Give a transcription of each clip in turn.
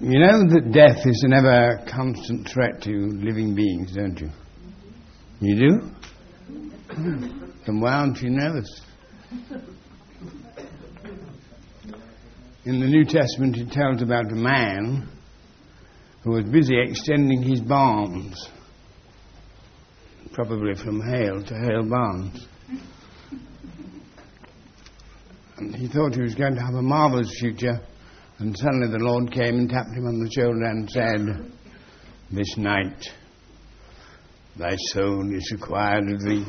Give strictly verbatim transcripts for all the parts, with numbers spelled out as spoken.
You know that death is an ever constant threat to living beings, don't you? You do? Then why aren't you nervous? In the New Testament it tells about a man who was busy extending his barns, probably from Hale to Hale Barnes. And he thought he was going to have a marvellous future, and suddenly the Lord came and tapped him on the shoulder and said, "This night thy soul is required of thee."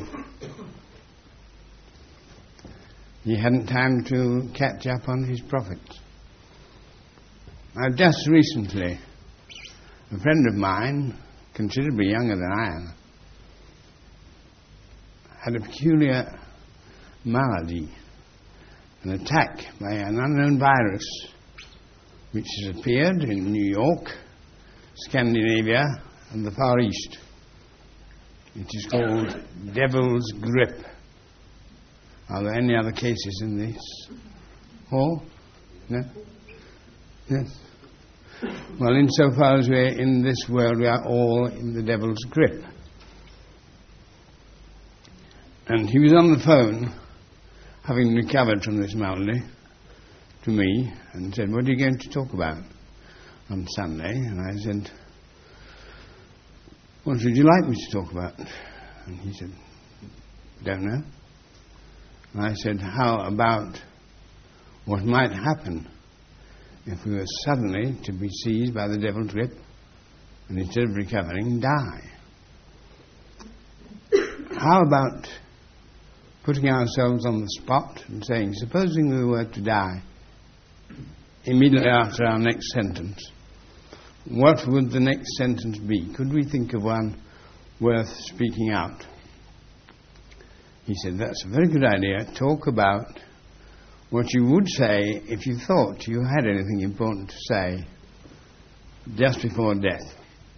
He hadn't time to catch up on his profits. Now, just recently, a friend of mine, considerably younger than I am, had a peculiar malady, an attack by an unknown virus which has appeared in New York, Scandinavia, and the Far East. It is called Devil's Grip. Are there any other cases in this hall? No? Yes. Well, insofar as we're in this world, we are all in the devil's grip. And he was on the phone, having recovered from this malady, to me, and said, "What are you going to talk about on Sunday?" And I said, "What would you like me to talk about?" And he said, "Don't know." And I said, "How about what might happen if we were suddenly to be seized by the devil's grip and instead of recovering, die? How about putting ourselves on the spot and saying, supposing we were to die immediately after our next sentence, what would the next sentence be? Could we think of one worth speaking out?" He said, "That's a very good idea. Talk about what you would say if you thought you had anything important to say just before death."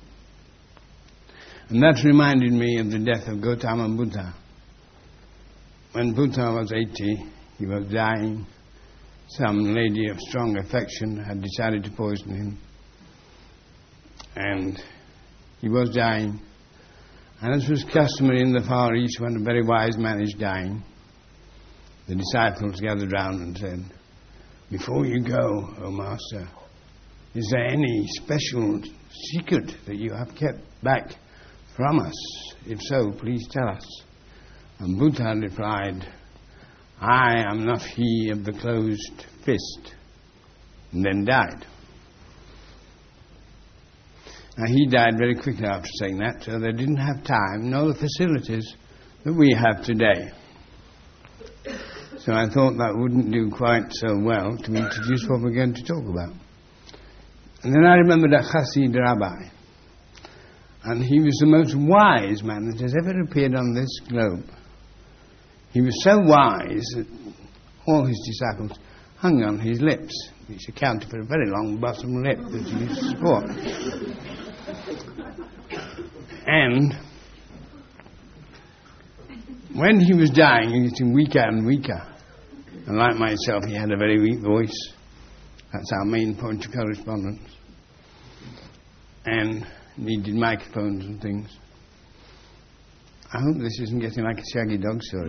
And that reminded me of the death of Gautama Buddha. When Buddha was eighty, he was dying. Some lady of strong affection had decided to poison him. And he was dying. And as was customary in the Far East, when a very wise man is dying, the disciples gathered round and said, "Before you go, O Master, is there any special secret that you have kept back from us? If so, please tell us." And Buddha replied, "I am not he of the closed fist," and then died. Now, he died very quickly after saying that, so they didn't have time, nor the facilities that we have today. So I thought that wouldn't do quite so well to introduce what we're going to talk about. And then I remembered a Chassid rabbi, and he was the most wise man that has ever appeared on this globe. He was so wise that all his disciples hung on his lips, which accounted for a very long bottom lip that he used to support. And when he was dying, he was getting weaker and weaker. And like myself, he had a very weak voice. That's our main point of correspondence. And needed microphones and things. I hope this isn't getting like a Shaggy Dog story.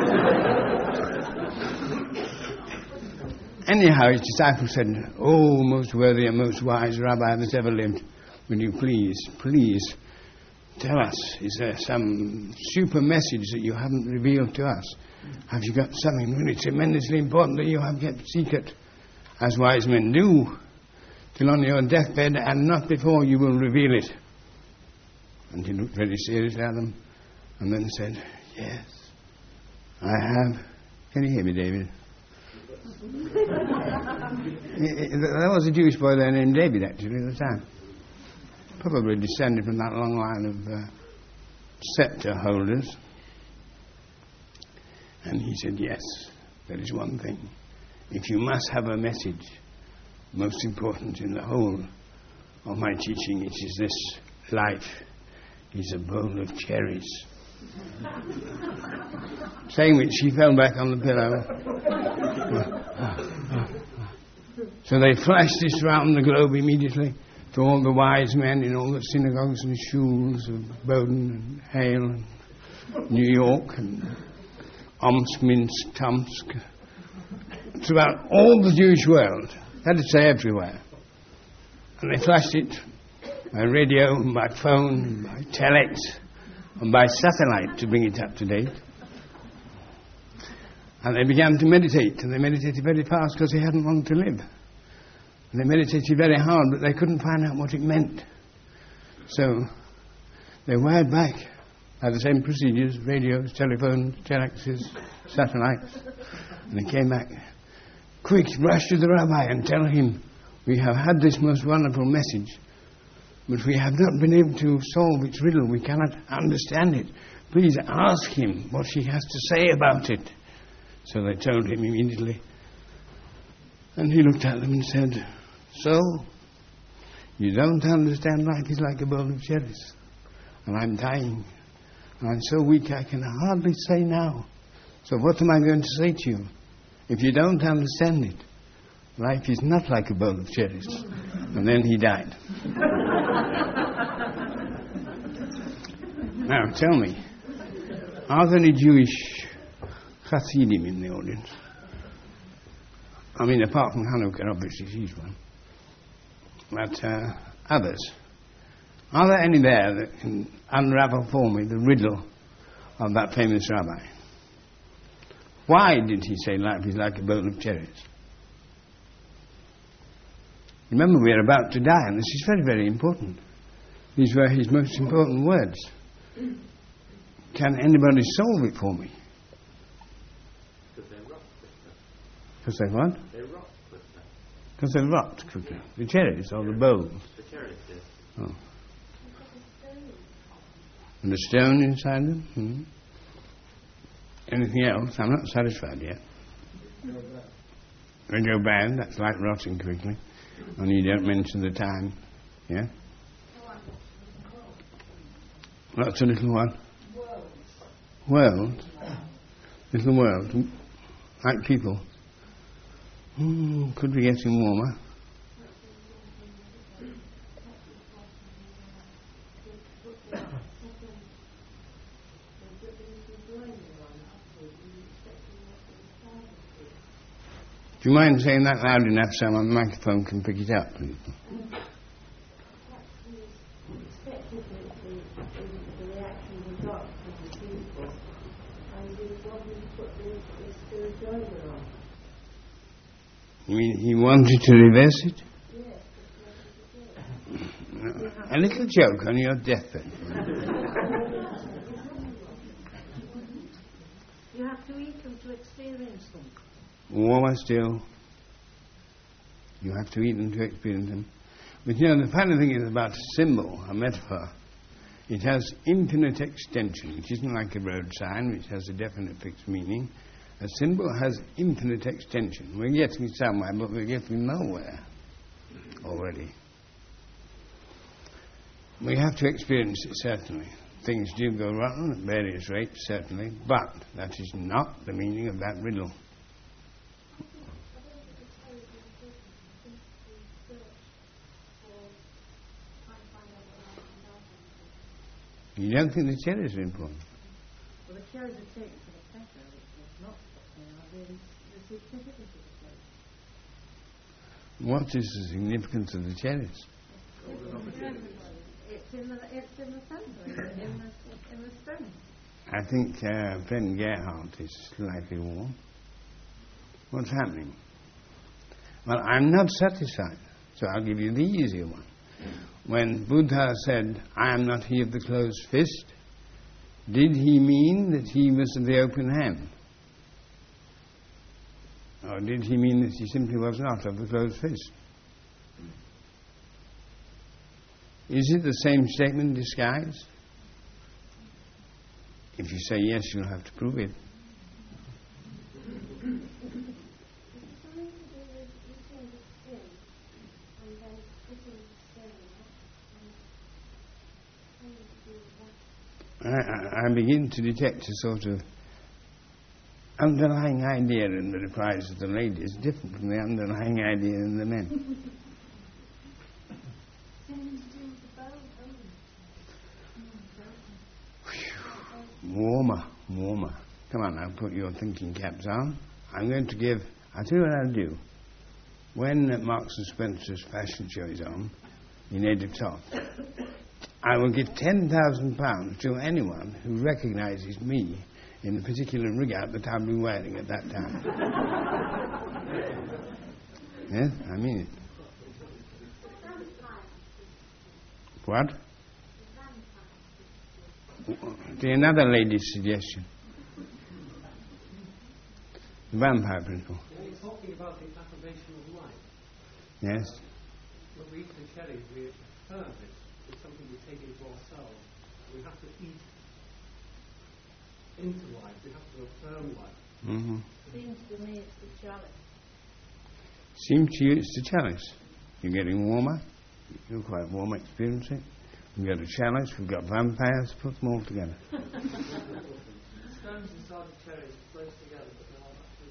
Anyhow, his disciples said, "Oh, most worthy and most wise rabbi that ever lived, will you please, please tell us, is there some super message that you haven't revealed to us? Have you got something really tremendously important that you have kept secret, as wise men do, till on your deathbed, and not before you will reveal it?" And he looked very seriously at them, and then said, "Yes, I have." Can you hear me, David? There was a Jewish boy there named David, actually, at the time. Probably descended from that long line of uh, scepter holders. And he said, "Yes, there is one thing. If you must have a message, most important in the whole of my teaching, it is this: life is a bowl of cherries." Saying which, he fell back on the pillow. So they flashed this round the globe immediately to all the wise men in all the synagogues and shuls of Bowden and Hale and New York and Omsk, Minsk, Tomsk, throughout all the Jewish world. That is to say, everywhere. And they flashed it by radio and by phone and by telex and by satellite to bring it up to date. And they began to meditate, and they meditated very fast because they hadn't long to live. And they meditated very hard, but they couldn't find out what it meant. So they wired back by the same procedures, radios, telephones, telexes, satellites. And they came back. Quick, rush to the rabbi and tell him, we have had this most wonderful message, but we have not been able to solve its riddle. We cannot understand it. Please ask him what he has to say about it. So they told him immediately. And he looked at them and said, so, you don't understand life is like a bowl of cherries. And I'm dying. And I'm so weak I can hardly say now. So what am I going to say to you? If you don't understand it, life is not like a bowl of cherries. And then he died. Now, tell me, are there any Jewish Hasidim in the audience? I mean, apart from Hanukkah, obviously, he's one. But uh, others. Are there any there that can unravel for me the riddle of that famous rabbi? Why did he say life is like a bowl of cherries? Remember, we are about to die, and this is very, very important. These were his most important words. Can anybody solve it for me? Because they rot quicker. Because they what? They rot quicker. Because they rot quicker. The cherries or the bowls? The cherries, yes. Oh. And the stone inside them? Hmm. Anything else? I'm not satisfied yet. They go bad, that's like rotting quickly. Only you don't mention the time. Yeah? What's a little one? World. Little world. Like people. Hmm, could be getting warmer. Do you mind saying that loud enough so my microphone can pick it up, please? You mean he wanted to reverse it? No. A little joke on your deathbed. You have to eat them to experience them. Warmer still. You have to eat them to experience them. But you know, the funny thing is about a symbol, a metaphor. It has infinite extension. It isn't like a road sign, which has a definite fixed meaning. A symbol has infinite extension. We're getting somewhere, but we're getting nowhere already. We have to experience it, certainly. Things do go wrong at various rates, certainly, but that is not the meaning of that riddle. You don't think the cherries are important? Well, the cherries are taken for the pleasure, it's not they are really the significance of the cherries. What is the significance of the cherries? It's in the it's in the centre, in the in the stone. I think uh, friend Gerhardt is slightly warm. What's happening? Well, I'm not satisfied, so I'll give you the easier one. When Buddha said, I am not he of the closed fist, did he mean that he was of the open hand? Or did he mean that he simply was not of the closed fist? Is it the same statement disguised? If you say yes, you'll have to prove it. I, I, I begin to detect a sort of underlying idea in the replies of the ladies is different from the underlying idea in the men. Warmer, warmer. Come on, now put your thinking caps on. I'm going to give, I'll tell you what I'll do. When uh, Marks and Spencer's fashion show is on, in Edith I will give ten thousand pounds to anyone who recognises me in the particular rig-out that I'll be wearing at that time. Yes, I mean it. What? To another lady's suggestion. The vampire principle. You're talking about the approbation of life. Yes. When we eat the cherry, we affirm it. It's something we take into ourselves. We have to eat into life. We have to affirm life. Mm-hmm. Seems to me it's the chalice. Seems to you it's the chalice. You're getting warmer. You're quite warm experiencing. We've got a chalice, we've got vampires, put them all together. The stones inside the cherry is close together, but they're not actually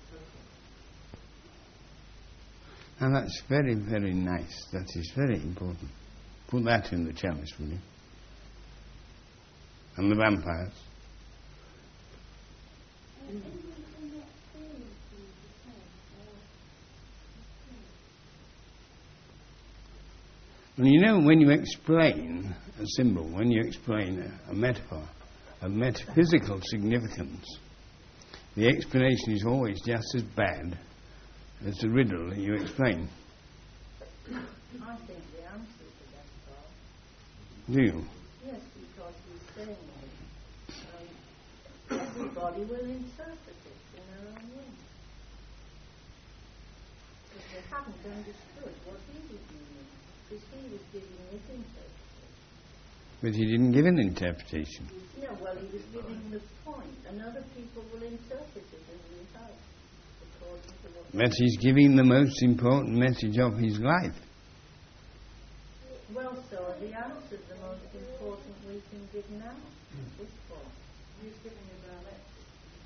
separate. And that's very, very nice. That is very important. Put that in the chalice, will you? And the vampires. And you know, when you explain a symbol, when you explain a, a metaphor, a metaphysical significance, the explanation is always just as bad as the riddle that you explain. I think the answer to that part. Do you? Yes, because he's saying um, everybody will interpret it in their own way. If they haven't understood what he was meaning, because he was giving his interpretation. But he didn't give an interpretation. No, well, he was giving the point, and other people will interpret it as we have, according to what... But he's giving the most important message of his life. Well, so are the answers the most important we can give now? At this point. He's giving a dialectic.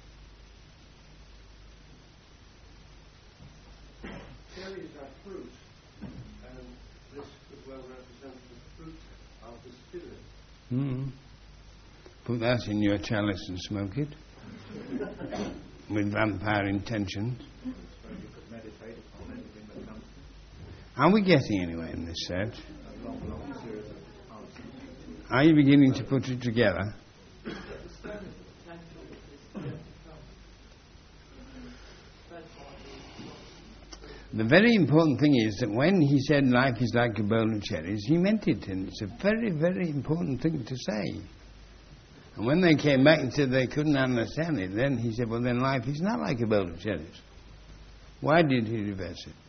Cherries are fruit, and this could well represent the fruit of the spirit. Mm. Put that in your chalice and smoke it. With vampire intentions. So you could meditate on anything that comes. Are we getting anywhere in this search? A long, long series of answers. Are you beginning to put it together? The very important thing is that when he said life is like a bowl of cherries, he meant it, and it's a very, very important thing to say. And when they came back and said they couldn't understand it, then he said, well, then life is not like a bowl of cherries. Why did he reverse it?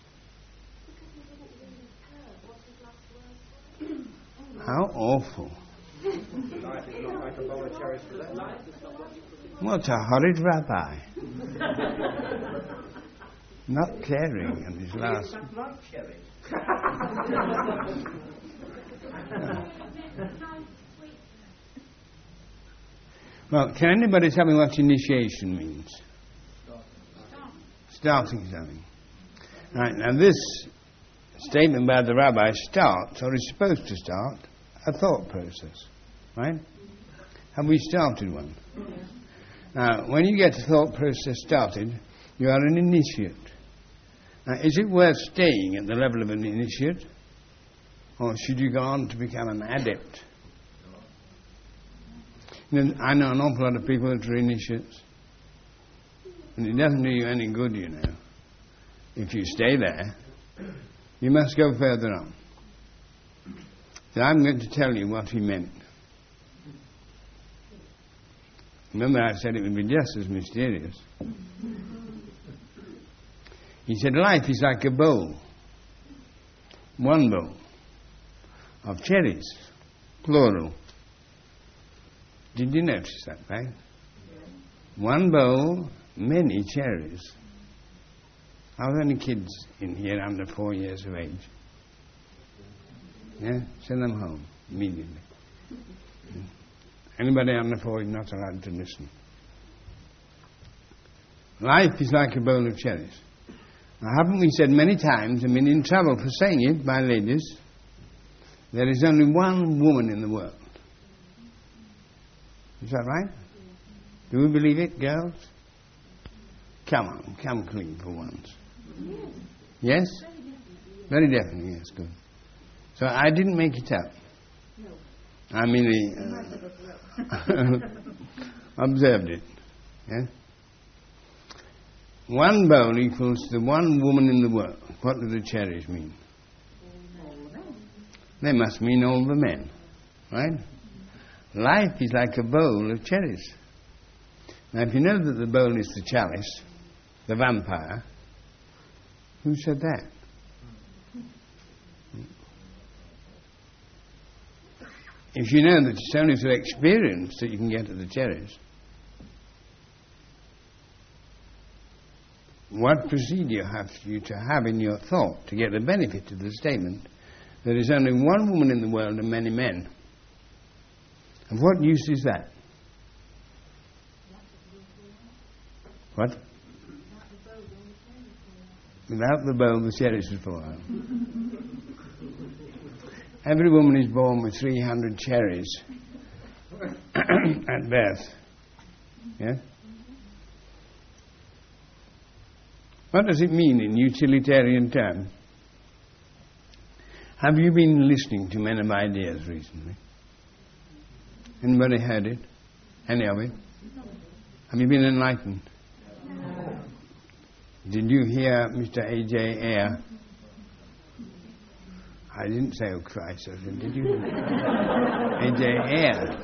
How awful. Life is not like a bowl of cherries for them. What a horrid rabbi. Not caring in his last... like cherries. Well, can anybody tell me what initiation means? Starting something. Right, now this statement by the rabbi starts, or is supposed to start, a thought process. Right? Have we started one? Now, when you get a thought process started, you are an initiate. Now, is it worth staying at the level of an initiate? Or should you go on to become an adept? You know, I know an awful lot of people that are initiates. And it doesn't do you any good, you know. If you stay there, you must go further on. So I'm going to tell you what he meant. Remember I said it would be just as mysterious. He said life is like a bowl. One bowl of cherries, plural. Did you notice that fact? One bowl, many cherries. Are there any kids in here under four years of age? Yeah? Send them home immediately. Anybody under four is not allowed to listen. Life is like a bowl of cherries. Now, haven't we said many times, I've been in trouble for saying it, my ladies, there is only one woman in the world. Is that right? Do we believe it, girls? Come on, come clean for once. Yes? Very definitely, yes, good. So I didn't make it up. I merely uh, observed it. Yeah? One bowl equals the one woman in the world. What do the cherries mean? They must mean all the men, right? Life is like a bowl of cherries. Now, if you know that the bowl is the chalice, the vampire, who said that? If you know that it's only through experience that you can get at the cherries, what procedure have you to have in your thought to get the benefit of the statement, there is only one woman in the world and many men? And what use is that? What? Without the bowl, the cherries would fall out. Every woman is born with three hundred cherries at birth. Yeah? What does it mean in utilitarian terms? Have you been listening to Men of Ideas recently? Anybody heard it? Any of it? Have you been enlightened? No. Did you hear Mister A J Ayer? I didn't say, oh Christ, I said, did you? A J Ayer.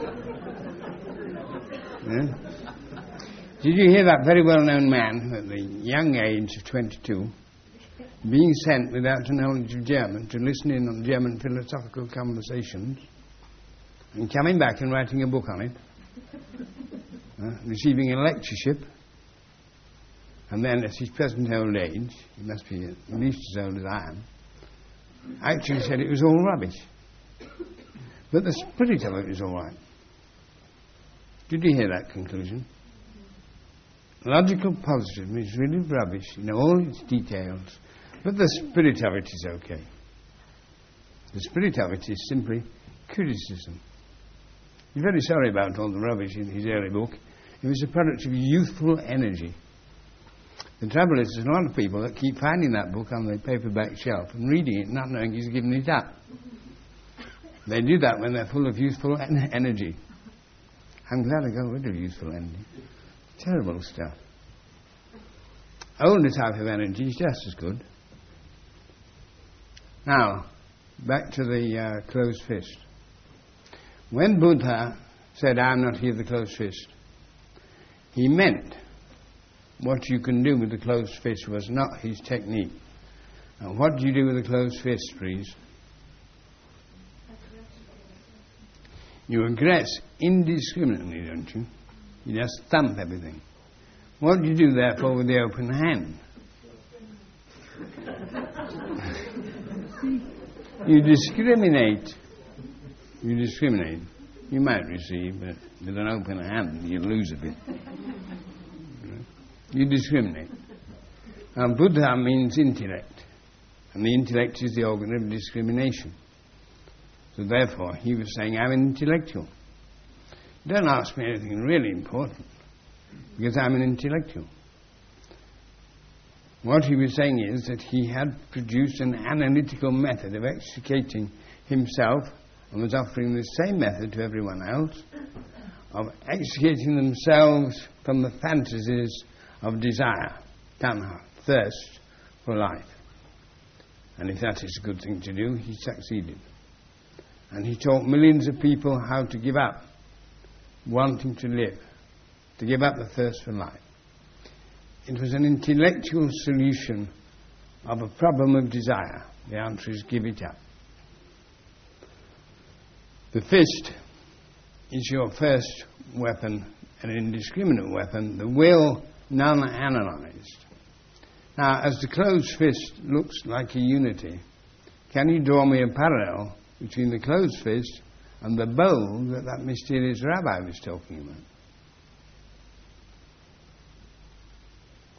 Yeah? Did you hear that very well-known man at the young age of twenty-two being sent without a knowledge of German to listen in on German philosophical conversations and coming back and writing a book on it, uh, receiving a lectureship, and then at his present old age, he must be at least as old as I am, actually said it was all rubbish. But the spirit of it was all right. Did you hear that conclusion? Logical positivism is really rubbish in all its details, but the spirit of it is okay. The spirit of it is simply criticism. He's very sorry about all the rubbish in his early book. It was a product of youthful energy. The trouble is, there's a lot of people that keep finding that book on the paperback shelf and reading it, not knowing he's given it up. They do that when they're full of youthful en- energy. I'm glad I got rid of youthful energy. Terrible stuff. Older type of energy is just as good. Now, back to the uh, closed fist. When Buddha said, I'm not here the closed fist, he meant what you can do with the closed fist was not his technique. Now, what do you do with a closed fist, please? You aggress indiscriminately, don't you? You just thump everything. What do you do, therefore, with the open hand? You discriminate. You discriminate. You might receive, but with an open hand, you lose a bit. You discriminate. Now, Buddha means intellect, and the intellect is the organ of discrimination. So therefore, he was saying, I'm an intellectual. Don't ask me anything really important, because I'm an intellectual. What he was saying is that he had produced an analytical method of extricating himself, and was offering the same method to everyone else, of extricating themselves from the fantasies of desire, tanha, thirst for life. And if that is a good thing to do, he succeeded. And he taught millions of people how to give up wanting to live, to give up the thirst for life. It was an intellectual solution of a problem of desire. The answer is give it up. The fist is your first weapon, an indiscriminate weapon, the will non-analyzed. Now, as the closed fist looks like a unity, can you draw me a parallel between the closed fist and the bowl that that mysterious rabbi was talking about?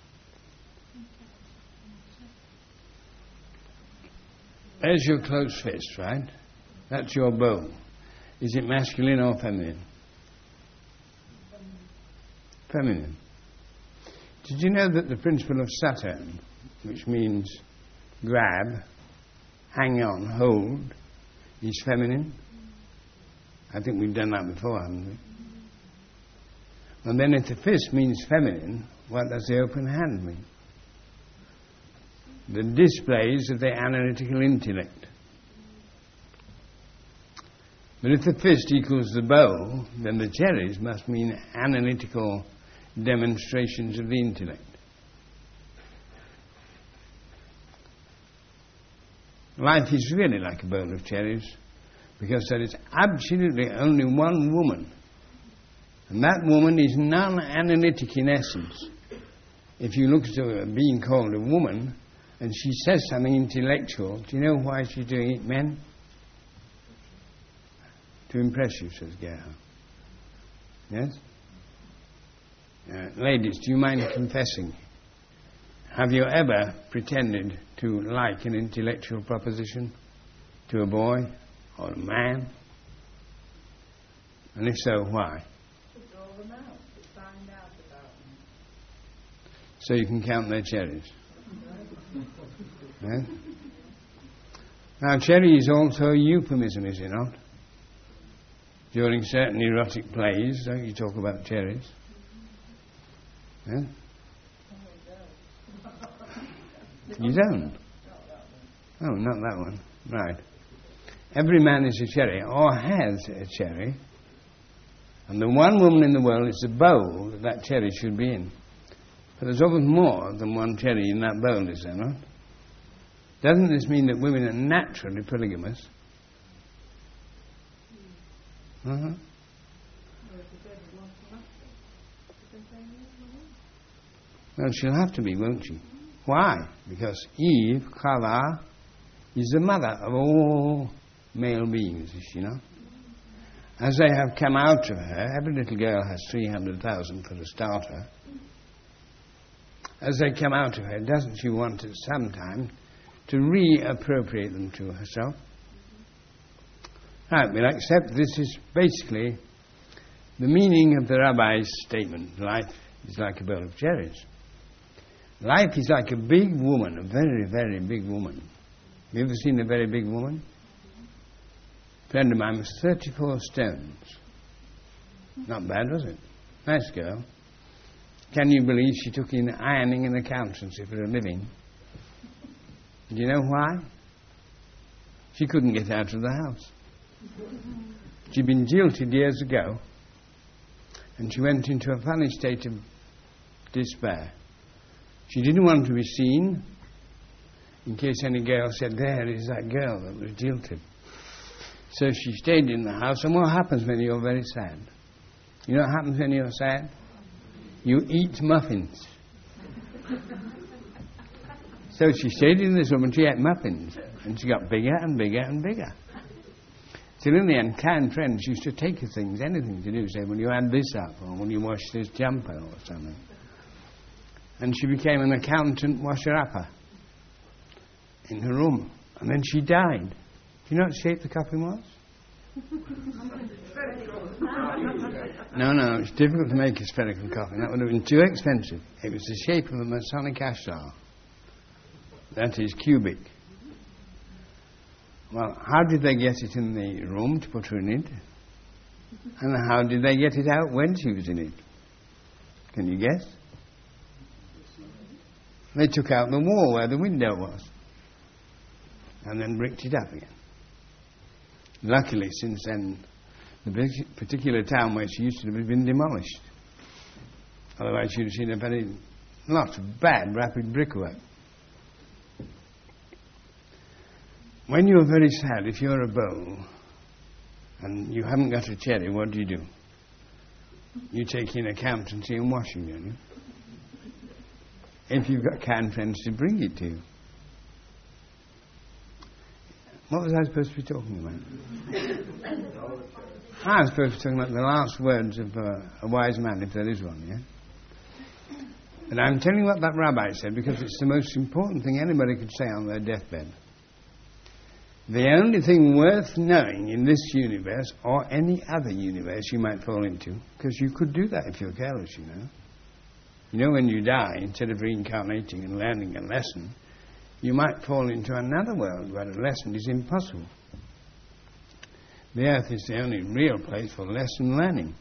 There's your closed fist, right? That's your bow. Is it masculine or feminine? Feminine. Did you know that the principle of Saturn, which means grab, hang on, hold, is feminine? I think we've done that before, haven't we? And then if the fist means feminine, what does the open hand mean? The displays of the analytical intellect. But if the fist equals the bow, then the cherries must mean analytical demonstrations of the intellect. Life is really like a bowl of cherries, because there is absolutely only one woman, and that woman is non-analytic in essence. If you look at her being called a woman, and she says something intellectual, do you know why she's doing it, men? To impress you, says Gerhard. Yes? Uh, ladies, do you mind confessing? Have you ever pretended to like an intellectual proposition to a boy or a man? And if so, why? To draw them out, to find out about them. So you can count their cherries. Yes? Now, cherry is also a euphemism, is it not? During certain erotic plays, don't you talk about cherries? Yeah? You don't? Oh, not that one. Right. Every man is a cherry, or has a cherry, and the one woman in the world is the bowl that that cherry should be in. But there's often more than one cherry in that bowl, is there not? Doesn't this mean that women are naturally polygamous? Uh-huh. Well, she'll have to be, won't she? Why? Because Eve, Chava, is the mother of all male beings, is she not? As they have come out of her, every little girl has three hundred thousand for a starter. As they come out of her, doesn't she want at some time to reappropriate them to herself? Right, we'll accept this is basically the meaning of the rabbi's statement. Life is like a bowl of cherries. Life is like a big woman, a very, very big woman. Have you ever seen a very big woman? A friend of mine was thirty-four stones. Not bad, was it? Nice girl. Can you believe she took in ironing and accountancy for a living? Do you know why? She couldn't get out of the house. She'd been jilted years ago, and she went into a funny state of despair. She didn't want to be seen, in case any girl said, there is that girl that was jilted. So she stayed in the house, and what happens when you're very sad? You know what happens when you're sad? You eat muffins. So she stayed in this room and she ate muffins, and she got bigger and bigger and bigger. Till in the end, kind friends used to take her things, anything to do, say, will you add this up, or will you wash this jumper, or something. And she became an accountant washer-upper in her room. And then she died. Do you know what shape the coffin was? No, no, it's difficult to make a spherical coffin. That would have been too expensive. It was the shape of a Masonic ashlar. That is cubic. Well, how did they get it in the room to put her in it? And how did they get it out when she was in it? Can you guess? They took out the wall where the window was and then bricked it up again. Luckily, since then, the particular town where she used to live has been demolished. Otherwise, you'd have seen a very lot of bad, rapid brickwork. When you're very sad, if you're a bowl and you haven't got a cherry, what do you do? You take in accountancy and washing, don't you? If you've got kind friends to bring it to you. What was I supposed to be talking about? I was supposed to be talking about the last words of uh, a wise man, if there is one, yeah? But I'm telling you what that rabbi said, because it's the most important thing anybody could say on their deathbed. The only thing worth knowing in this universe, or any other universe you might fall into, because you could do that if you're careless, you know. You know, when you die, instead of reincarnating and learning a lesson, you might fall into another world where a lesson is impossible. The earth is the only real place for lesson learning.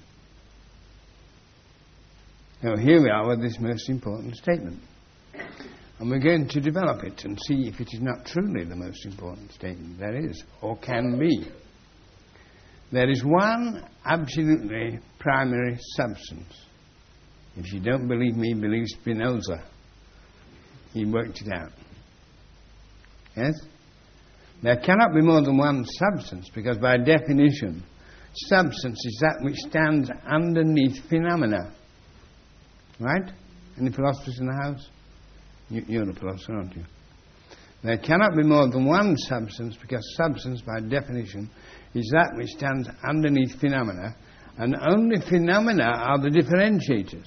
So here we are with this most important statement. And we're going to develop it and see if it is not truly the most important statement there is, or can be. There is one absolutely primary substance. If you don't believe me, believe Spinoza. He worked it out. Yes? There cannot be more than one substance, because by definition, substance is that which stands underneath phenomena. Right? Any philosophers in the house? You, you're a philosopher, aren't you? There cannot be more than one substance, because substance, by definition, is that which stands underneath phenomena, and only phenomena are the differentiators.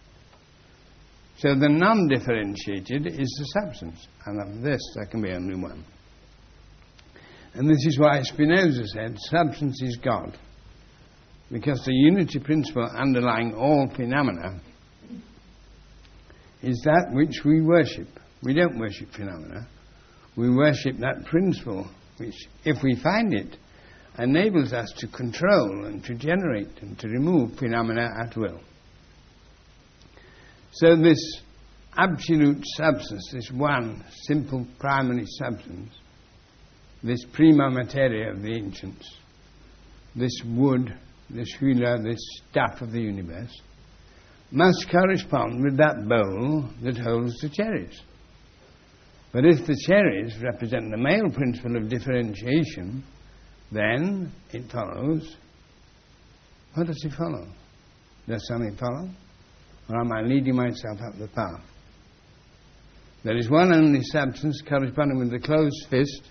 So the non-differentiated is the substance, and of this there can be only one. And this is why Spinoza said, substance is God, because the unity principle underlying all phenomena is that which we worship. We don't worship phenomena. We worship that principle which, if we find it, enables us to control and to generate and to remove phenomena at will. So this absolute substance, this one simple primary substance, this prima materia of the ancients, this wood, this hula, this stuff of the universe, must correspond with that bowl that holds the cherries. But if the cherries represent the male principle of differentiation, then it follows. What does it follow? Does something follow? Or am I leading myself up the path? There is one only substance corresponding with the closed fist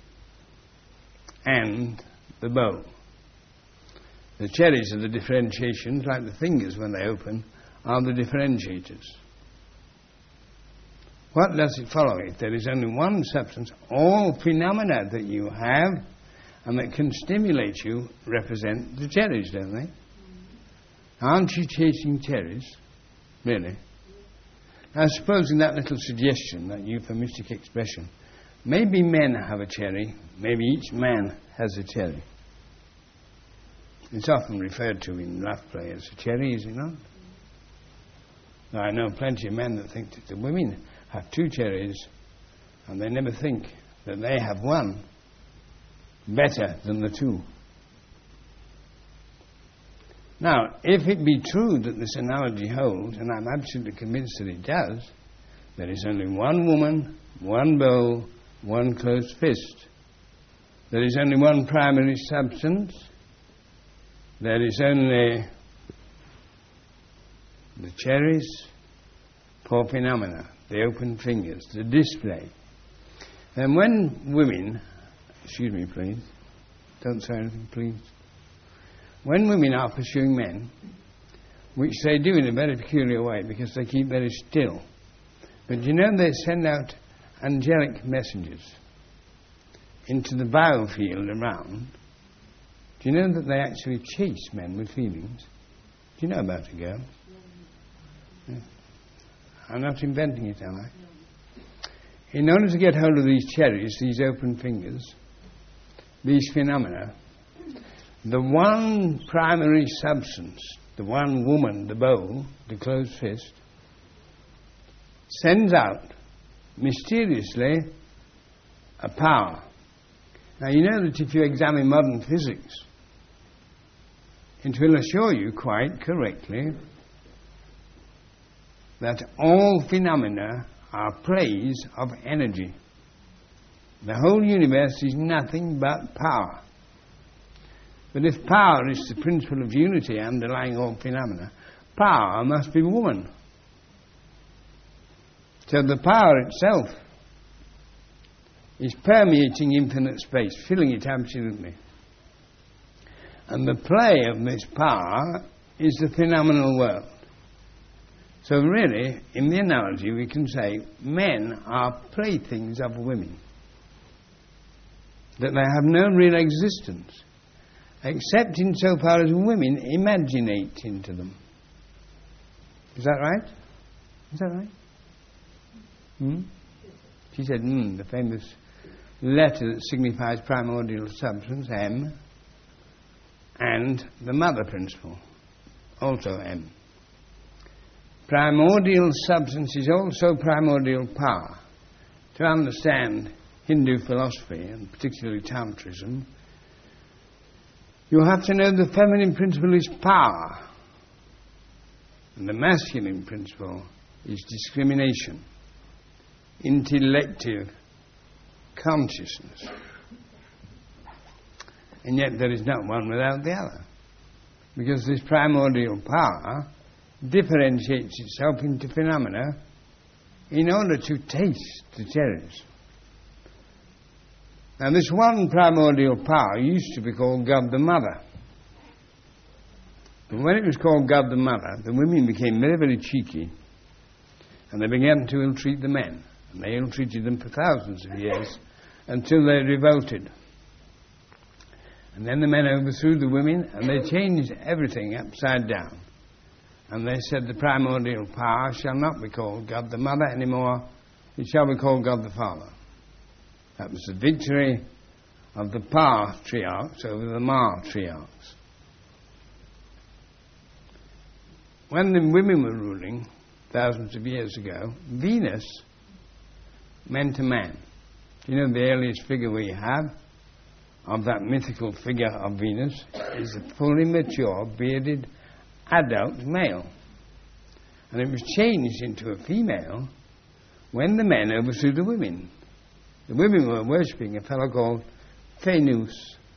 and the bowl. The cherries are the differentiations, like the fingers when they open, are the differentiators. What does it follow? If there is only one substance, all phenomena that you have and that can stimulate you represent the cherries, don't they? Aren't you chasing cherries? Really? Now, supposing that little suggestion, that euphemistic expression, maybe men have a cherry, maybe each man has a cherry. It's often referred to in rough play as a cherry, is it not? Now, I know plenty of men that think that the women have two cherries, and they never think that they have one better than the two. Now, if it be true that this analogy holds, and I'm absolutely convinced that it does, there is only one woman, one bowl, one closed fist. There is only one primary substance. There is only the cherries, for phenomena, the open fingers, the display. And when women, excuse me please, don't say anything please. When women are pursuing men, which they do in a very peculiar way because they keep very still, but you know they send out angelic messengers into the biofield around. Do you know that they actually chase men with feelings? Do you know about it, girl? Yeah. I'm not inventing it, am I? In order to get hold of these cherries, these open fingers, these phenomena, the one primary substance, the one woman, the bowl, the closed fist, sends out mysteriously a power. Now you know that if you examine modern physics, it will assure you quite correctly that all phenomena are plays of energy. The whole universe is nothing but power. But if power is the principle of unity underlying all phenomena, power must be woman. So the power itself is permeating infinite space, filling it absolutely. And the play of this power is the phenomenal world. So really, in the analogy, we can say men are playthings of women. that they have no real existence, except insofar as women imaginate into them. Is that right? Is that right? Hmm? She said, hmm, the famous letter that signifies primordial substance, M, and the mother principle, also M. Primordial substance is also primordial power. To understand Hindu philosophy, and particularly Tantrism, you have to know the feminine principle is power, and the masculine principle is discrimination, intellective consciousness. And yet there is not one without the other, because this primordial power differentiates itself into phenomena in order to taste the cherries. Now this one primordial power used to be called God the Mother. But when it was called God the Mother, the women became very, very cheeky, and they began to ill-treat the men. And they ill-treated them for thousands of years until they revolted. And then the men overthrew the women, and they changed everything upside down. And they said the primordial power shall not be called God the Mother anymore, it shall be called God the Father. That was the victory of the patriarchs over the matriarchs. When the women were ruling, thousands of years ago, Venus meant a man. You know, the earliest figure we have of that mythical figure of Venus is a fully mature, bearded, adult male. And it was changed into a female when the men overthrew the women. The women were worshipping a fellow called Phenus,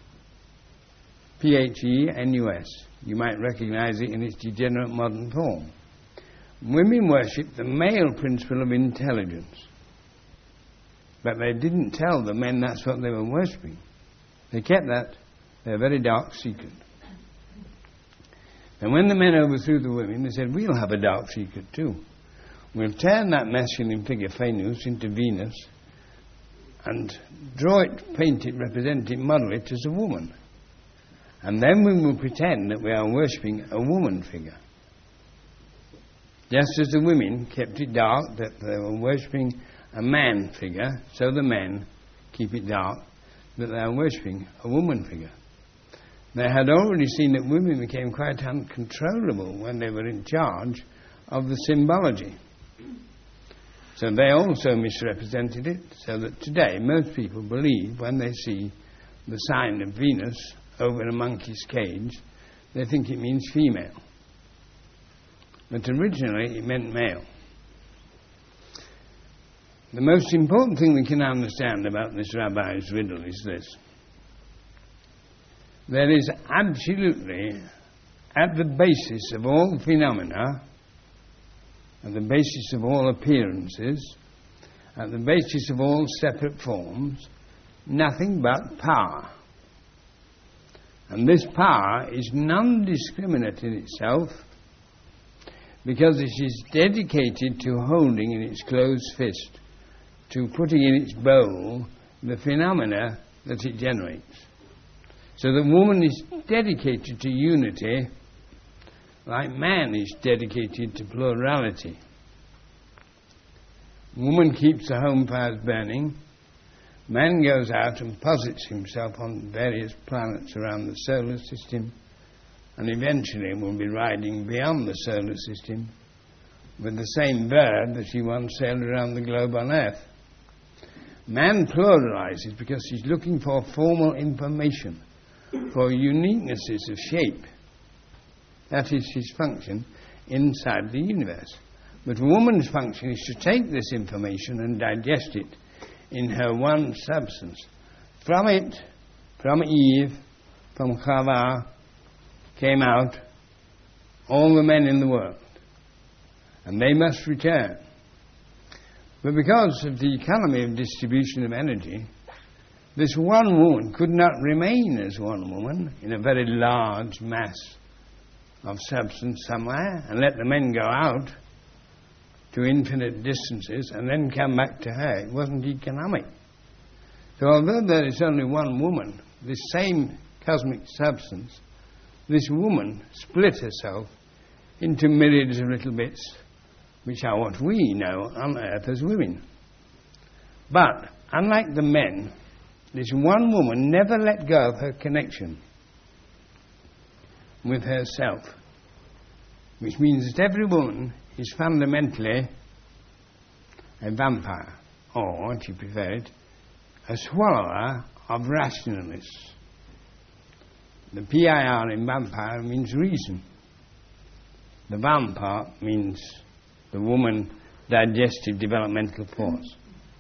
P H E N U S. You might recognize it in its degenerate modern form. Women worshipped the male principle of intelligence. But they didn't tell the men that's what they were worshipping. They kept that, their very dark secret. And when the men overthrew the women, they said, we'll have a dark secret too. We'll turn that masculine figure, Phenus, into Venus, and draw it, paint it, represent it, model it as a woman. And then we will pretend that we are worshipping a woman figure. Just as the women kept it dark, that they were worshipping a man figure, so the men keep it dark, that they are worshipping a woman figure. They had already seen that women became quite uncontrollable when they were in charge of the symbology. So they also misrepresented it, so that today most people believe when they see the sign of Venus over a monkey's cage, they think it means female. But originally it meant male. The most important thing we can understand about this rabbi's riddle is this. There is absolutely, at the basis of all phenomena, at the basis of all appearances, at the basis of all separate forms, nothing but power. And this power is non-discriminate in itself, because it is dedicated to holding in its closed fist, to putting in its bowl the phenomena that it generates. So the woman is dedicated to unity, like man is dedicated to plurality. Woman keeps the home fires burning. Man goes out and posits himself on various planets around the solar system, and eventually will be riding beyond the solar system with the same bird that he once sailed around the globe on Earth. Man pluralizes because he's looking for formal information, for uniquenesses of shape. That is his function inside the universe. But woman's function is to take this information and digest it in her one substance. From it, from Eve, from Chava, came out all the men in the world. And they must return. But because of the economy of distribution of energy, this one woman could not remain as one woman in a very large mass of substance somewhere and let the men go out to infinite distances and then come back to her. It wasn't economic. So although there is only one woman, this same cosmic substance, this woman split herself into myriads of little bits, which are what we know on earth as women. But, unlike the men, this one woman never let go of her connection with herself, which means that every woman is fundamentally a vampire, or, if you prefer it, a swallower of rationalness. The P I R in vampire means reason. The vam part means the woman digestive developmental force.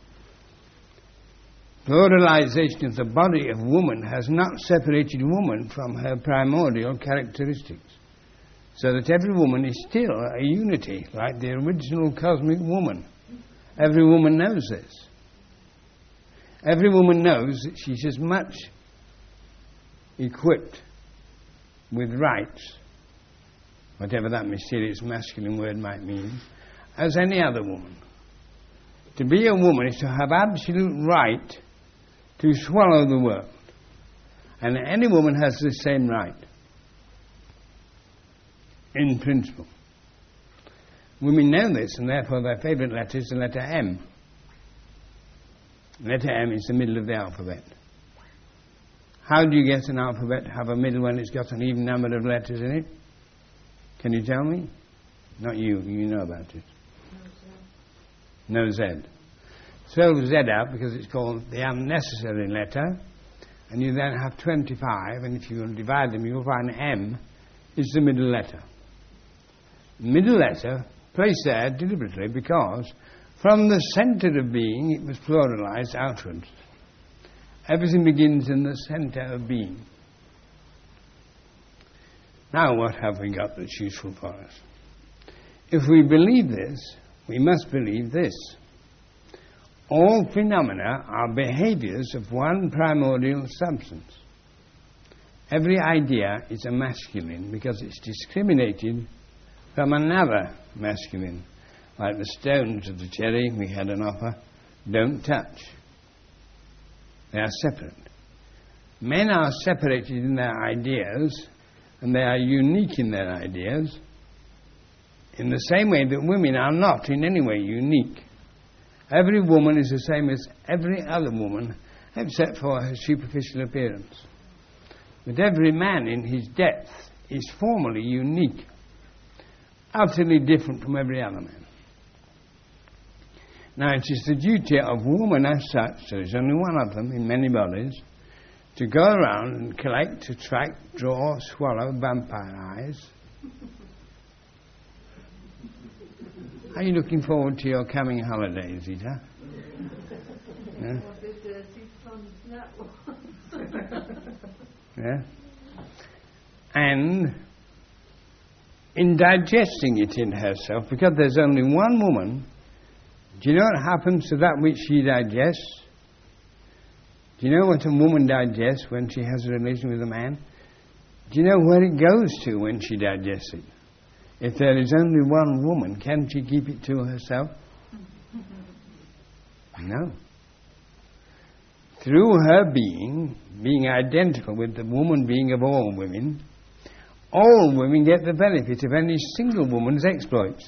Pluralization of the body of woman has not separated woman from her primordial characteristics, so that every woman is still a unity, like the original cosmic woman. Every woman knows this. Every woman knows that she's as much equipped with rights, whatever that mysterious masculine word might mean, as any other woman. To be a woman is to have absolute right to swallow the world. And any woman has the same right, in principle. Women know this, and therefore their favourite letter is the letter M. Letter M is the middle of the alphabet. How do you get an alphabet have a middle when it's got an even number of letters in it? Can you tell me? Not you, you know about it. No Z. Throw Z out because it's called the unnecessary letter, and you then have twenty-five, and if you divide them you'll find M is the middle letter. Middle letter placed there deliberately because from the centre of being it was pluralized outwards. Everything begins in the centre of being. Now what have we got that's useful for us? If we believe this, we must believe this. All phenomena are behaviors of one primordial substance. Every idea is a masculine because it's discriminated from another masculine. Like the stones of the cherry we had an offer, don't touch. They are separate. Men are separated in their ideas, and they are unique in their ideas, in the same way that women are not in any way unique. Every woman is the same as every other woman, except for her superficial appearance. But every man in his depth is formally unique, utterly different from every other man. Now it is the duty of woman as such, there is only one of them in many bodies, to go around and collect, attract, draw, swallow vampire eyes. Are you looking forward to your coming holidays, Zita? Yeah? Yeah? And in digesting it in herself, because there's only one woman, do you know what happens to that which she digests? Do you know what a woman digests when she has a relation with a man? Do you know where it goes to when she digests it? If there is only one woman, can she keep it to herself? No. Through her being, being identical with the woman being of all women, all women get the benefit of any single woman's exploits.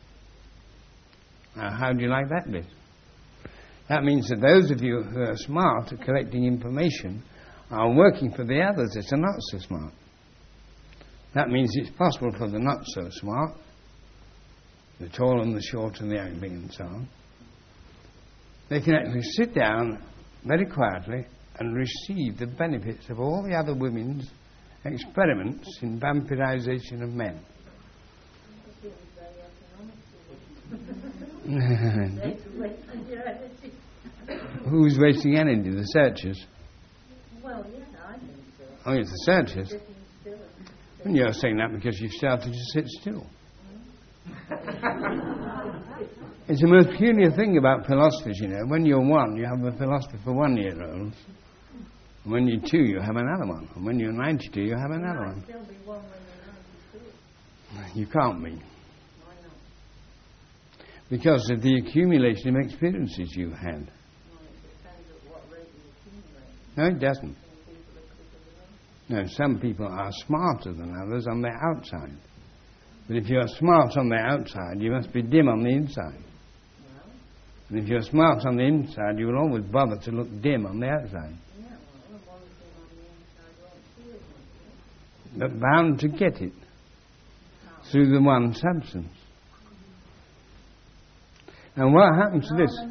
Now, how do you like that bit? That means that those of you who are smart at collecting information are working for the others that are not so smart. That means it's possible for the not so smart, the tall and the short and the ugly and so on. They can actually sit down very quietly and receive the benefits of all the other women's experiments in vampirization of men. Who's wasting energy? The searchers? Well, yeah, I think so. Oh, it's the searchers. And you're saying that because you've started to sit still. It's the most peculiar thing about philosophers, you know. When you're one, you have a philosophy for one-year-olds. And when you're two, you have another one. And when you're ninety-two, you have another one. Still be one when you're ninety-two. You can't be. Why not? Because of the accumulation of experiences you've had. Well, it depends at what rate you No, it doesn't. No, some people are smarter than others on the outside. But if you're smart on the outside, you must be dim on the inside. And if you're smart on the inside, you will always bother to look dim on the outside. But bound to get it through the one substance. And what happens to this?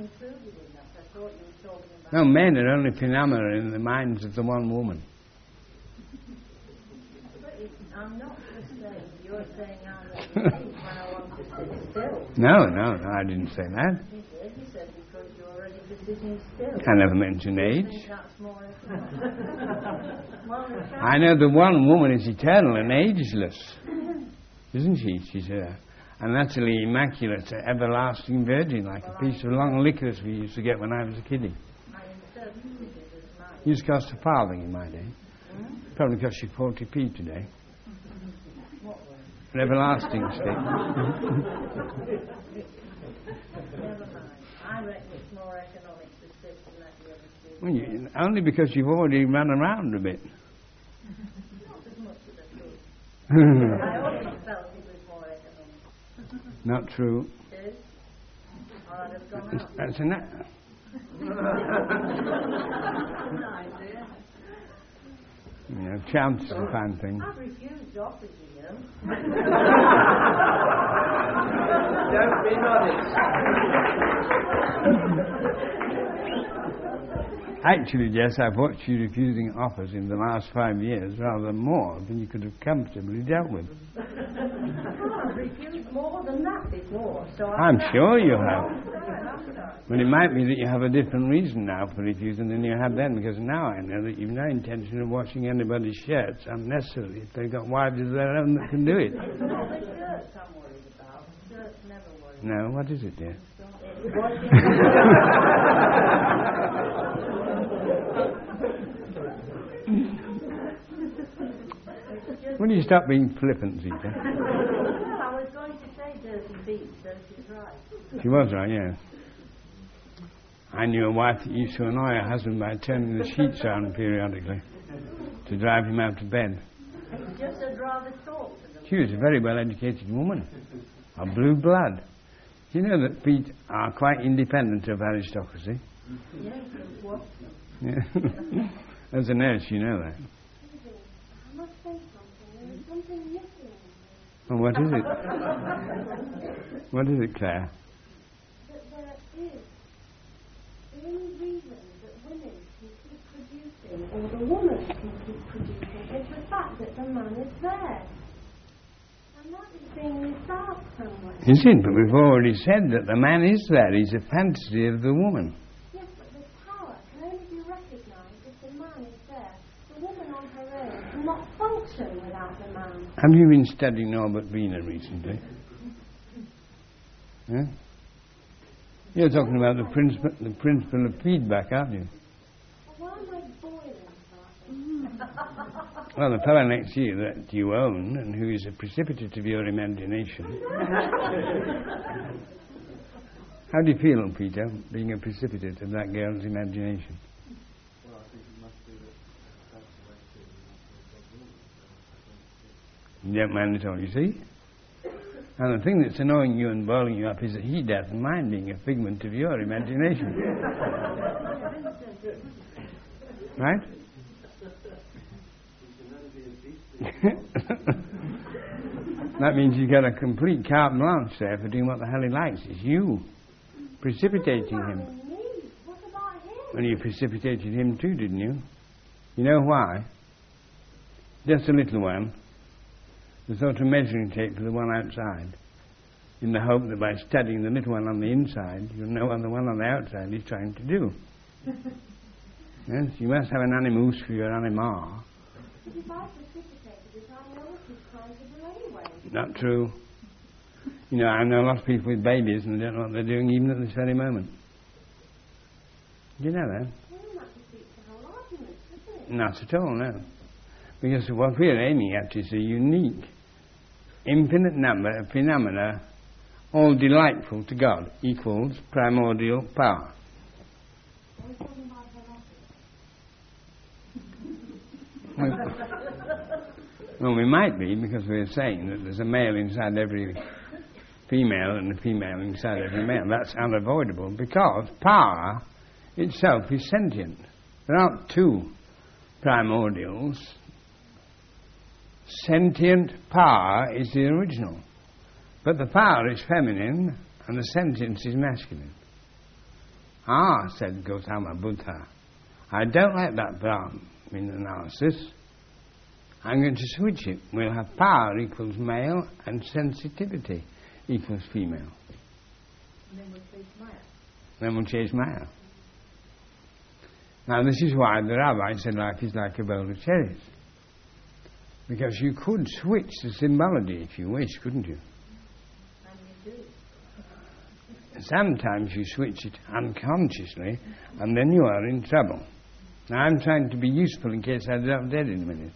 No, men are only phenomena in the minds of the one woman. I'm not just saying, you're saying I'm not when I want to sit still. No, no, no, I didn't say that. You did, you said because you're already just sitting still. I never mentioned age. That's more well, I know the one woman is eternal and ageless, isn't she? She's a, an utterly immaculate, everlasting virgin, like a piece of long licorice we used to get when I was a kiddie. Used to cost a farthing in my day. Probably cost you forty p today. An everlasting state. Never mind. I reckon it's more economic to sit than let the other two. Well, you, only because you've already run around a bit. Not as much as I could. I always felt it was more economic. Not true. It is? Or I'd have gone out. That's enough. You know, chances of fine things. I've refused offers, you know. Don't be modest. Actually, Jess, I've watched you refusing offers in the last five years rather more than you could have comfortably dealt with. I've refused more than that before, so I'm I'm sure you have. But it might be that you have a different reason now for refusing than you had then, because now I know that you've no intention of washing anybody's shirts unnecessarily if they've got wives of their own that can do it. It's not the shirts I'm worried about. Shirts never worry. No, what is it, dear? It's washing. Will you stop being flippant, Zita? I was going to say dirty feet, so she's right. She was right, yes. I knew a wife that used to annoy her husband by turning the sheets on periodically to drive him out to bed. It's just I'd rather talk to them. She was a very well-educated woman, of blue blood. You know that feet are quite independent of aristocracy. Yes, and what? Yeah. As a nurse, you know that. I must say something. There is something missing. Well, what is it? What is it, Claire? That there is. The only reason that women can keep producing, or the woman can keep producing, is the fact that the man is there. And that is being missed out somewhere. Is it? But we've already said that the man is there. He's a fantasy of the woman. Yes, but the power can only be recognised if the man is there. The woman on her own cannot function without the man. Have you been studying Norbert Wiener recently? Yeah? You're talking about the principle, the principle of feedback, aren't you? Why am I boiling about Well, the fellow next to you that you own and who is a precipitate of your imagination. How do you feel, Peter, being a precipitate of that girl's imagination? Well, I think it must be that that's the way to do it. You don't mind at all, you see? And the thing that's annoying you and boiling you up is that he doesn't mind being a figment of your imagination. Right? That means you've got a complete carte blanche there for doing what the hell he likes. It's you precipitating him. me? What about him? And you precipitated him too, didn't you? You know why? Just a little one. The sort of measuring tape for the one outside, in the hope that by studying the little one on the inside, you'll know what the one on the outside is trying to do. Yes, you must have an animus for your animar. But if I precipitated it, I know what he's trying to do anyway. Not true. You know, I know a lot of people with babies and they don't know what they're doing even at this very moment. Do you know that? Well, that defeats the whole argument, doesn't it? Not at all, no. Because what we're aiming at is a unique, infinite number of phenomena, all delightful to God, equals primordial power. Are we talking about velocity? we, well, we might be, because we're saying that there's a male inside every female and a female inside every male. That's unavoidable, because power itself is sentient. There aren't two primordials. Sentient power is the original. But the power is feminine and the sentience is masculine. Ah, said Gautama Buddha, I don't like that Brahmin analysis. I'm going to switch it. We'll have power equals male and sensitivity equals female. And then we'll chase Maya. Then we'll chase Maya. Now this is why the rabbi said life is like a bowl of cherries. Because you could switch the symbology if you wish, couldn't you? And you do. Sometimes you switch it unconsciously and then you are in trouble. Now I'm trying to be useful in case I drop dead in a minute.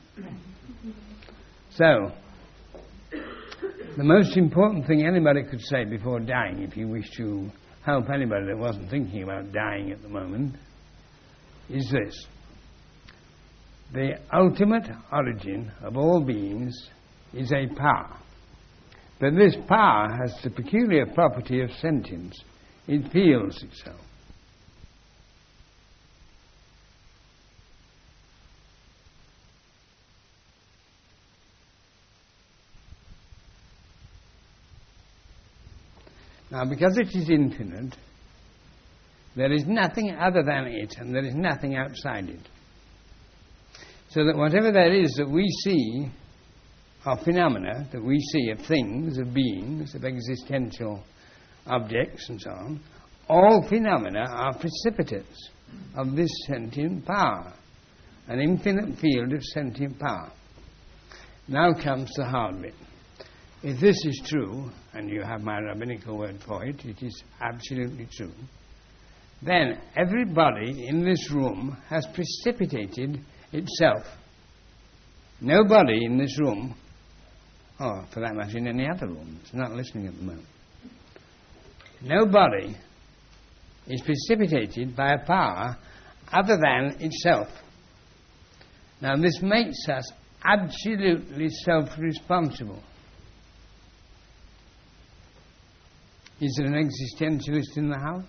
So, the most important thing anybody could say before dying, if you wish to help anybody that wasn't thinking about dying at the moment, is this. The ultimate origin of all beings is a power. But this power has the peculiar property of sentience. It feels itself. Now, because it is infinite, there is nothing other than it, and there is nothing outside it. So that whatever there is that we see of phenomena, that we see of things, of beings, of existential objects and so on, all phenomena are precipitates of this sentient power, an infinite field of sentient power. Now comes the hard bit. If this is true, and you have my rabbinical word for it, it is absolutely true, then everybody in this room has precipitated itself. Nobody in this room, or for that matter in any other room, it's not listening at the moment, nobody is precipitated by a power other than itself. Now this makes us absolutely self-responsible. Is there an existentialist in the house?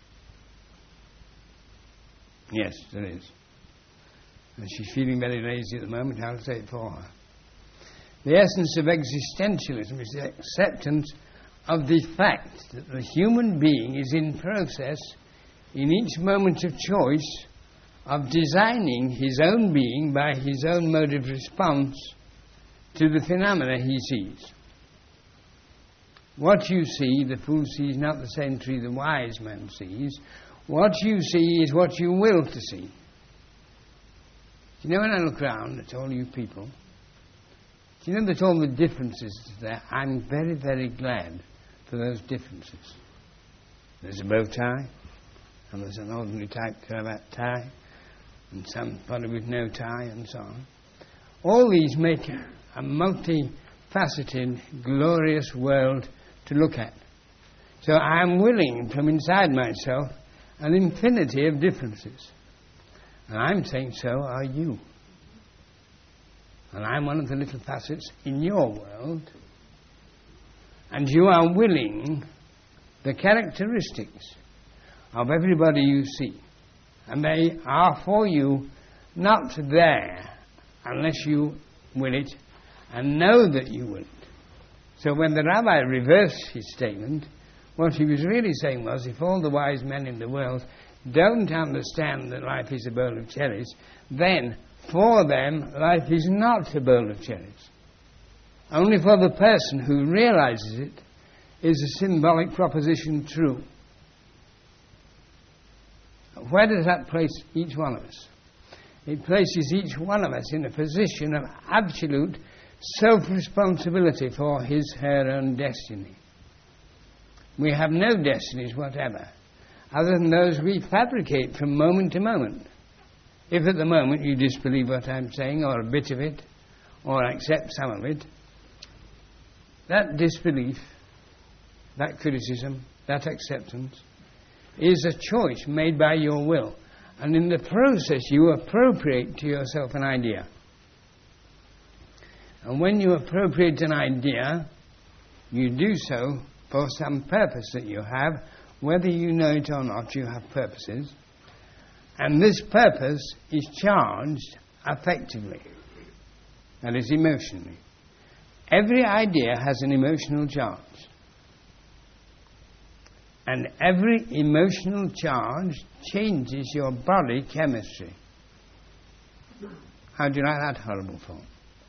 Yes, there is. And she's feeling very lazy at the moment. I'll say it for her. The essence of existentialism is the acceptance of the fact that the human being is in process, in each moment of choice, of designing his own being by his own mode of response to the phenomena he sees. What you see, the fool sees not the same tree the wise man sees. What you see is what you will to see. Do you know, when I look round at all you people, do you know that all the differences there, I'm very, very glad for those differences. There's a bow tie, and there's an ordinary type cravat tie, and somebody with no tie, and so on. All these make a, a multi-faceted, glorious world to look at. So I am willing from inside myself an infinity of differences. And I'm saying so are you. And I'm one of the little facets in your world. And you are willing the characteristics of everybody you see. And they are for you not there unless you will it and know that you will it. So when the rabbi reversed his statement, what he was really saying was, if all the wise men in the world don't understand that life is a bowl of cherries, then for them life is not a bowl of cherries. Only for the person who realizes it is a symbolic proposition true. Where does that place each one of us? It places each one of us in a position of absolute self-responsibility for his, her own destiny. We have no destinies whatever, other than those we fabricate from moment to moment. If at the moment you disbelieve what I'm saying, or a bit of it, or accept some of it, that disbelief, that criticism, that acceptance, is a choice made by your will. And in the process you appropriate to yourself an idea. And when you appropriate an idea, you do so for some purpose that you have, whether you know it or not, you have purposes. And this purpose is charged affectively, that is, emotionally. Every idea has an emotional charge. And every emotional charge changes your body chemistry. How do you like that horrible thought?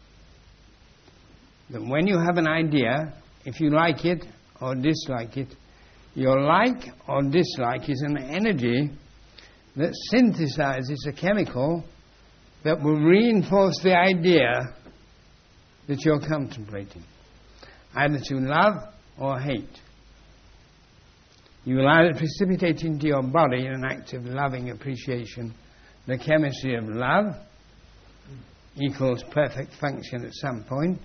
That when you have an idea, if you like it or dislike it, your like or dislike is an energy that synthesizes a chemical that will reinforce the idea that you're contemplating, either to love or hate. You will either precipitate into your body in an act of loving appreciation the chemistry of love equals perfect function at some point,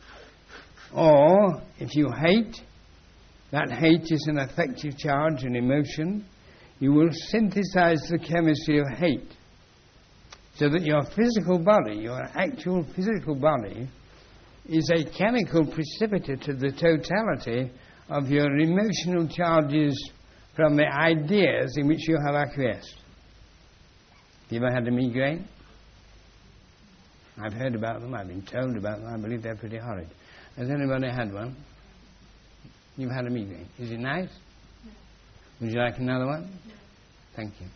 or if you hate, that hate is an affective charge, an emotion, you will synthesize the chemistry of hate, so that your physical body, your actual physical body, is a chemical precipitate of the totality of your emotional charges from the ideas in which you have acquiesced. Have you ever had a migraine? I've heard about them, I've been told about them, I believe they're pretty horrid. Has anybody had one? You've had a migraine. Is it nice? No. Would you like another one? No. Thank you.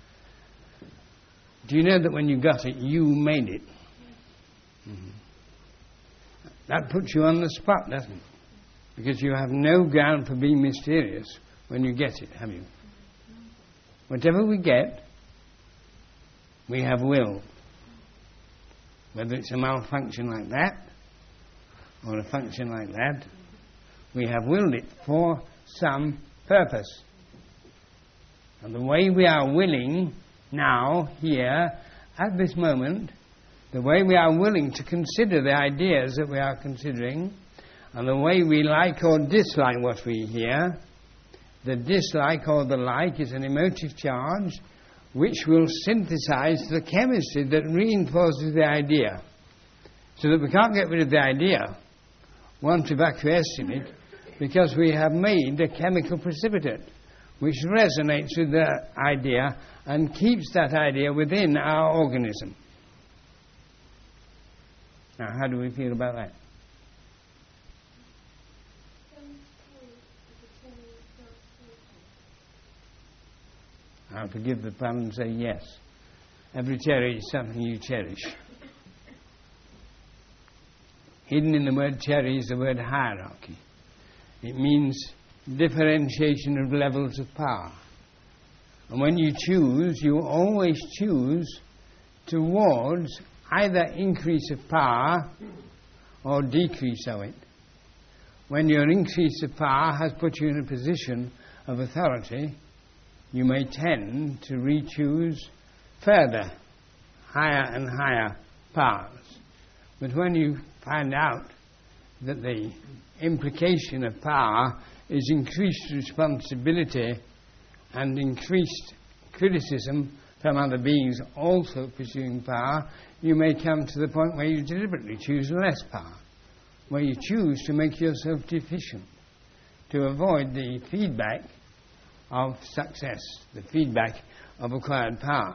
Do you know that when you got it, you made it? Yes. Mm-hmm. That puts you on the spot, doesn't it? Because you have no ground for being mysterious when you get it, have you? Whatever we get, we have will. Whether it's a malfunction like that, or a function like that, we have willed it for some purpose. And the way we are willing now, here, at this moment, the way we are willing to consider the ideas that we are considering, and the way we like or dislike what we hear, the dislike or the like is an emotive charge which will synthesize the chemistry that reinforces the idea. So that we can't get rid of the idea once we've acquiesced in it, because we have made a chemical precipitate which resonates with the idea and keeps that idea within our organism. Now, how do we feel about that? I'll forgive the pun and say yes. Every cherry is something you cherish. Hidden in the word cherry is the word hierarchy. It means differentiation of levels of power. And when you choose, you always choose towards either increase of power or decrease of it. When your increase of power has put you in a position of authority, you may tend to re-choose further, higher and higher powers. But when you find out that the implication of power is increased responsibility and increased criticism from other beings also pursuing power, you may come to the point where you deliberately choose less power, where you choose to make yourself deficient, to avoid the feedback of success, the feedback of acquired power.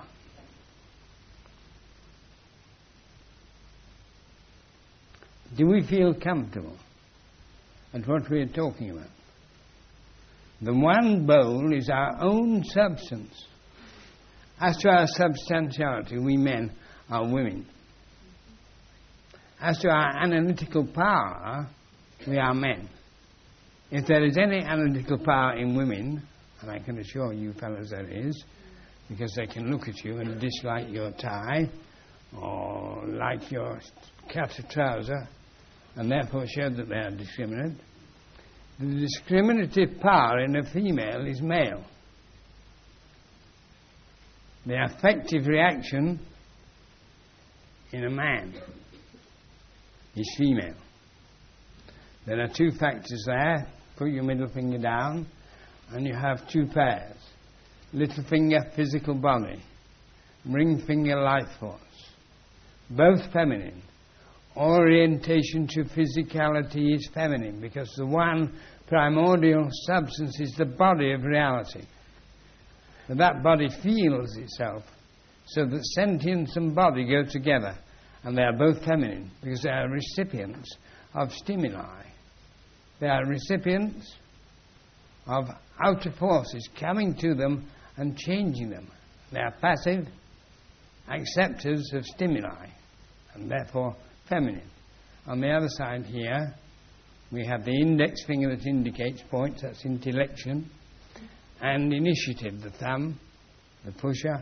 Do we feel comfortable at what we are talking about? The one bowl is our own substance. As to our substantiality, we men are women. As to our analytical power, we are men. If there is any analytical power in women, and I can assure you fellows there is, because they can look at you and dislike your tie, or like your cut of trouser, and therefore show that they are discriminate. The discriminative power in a female is male. The affective reaction in a man is female. There are two factors there. Put your middle finger down, and you have two pairs. Little finger, physical body. Ring finger, life force. Both feminine. orientation to physicality is feminine, because the one primordial substance is the body of reality. And that body feels itself, so that sentience and body go together, and they are both feminine, because they are recipients of stimuli. They are recipients of outer forces coming to them and changing them. They are passive acceptors of stimuli, and therefore feminine. On the other side here, we have the index finger that indicates points, that's intellection, and initiative, the thumb, the pusher.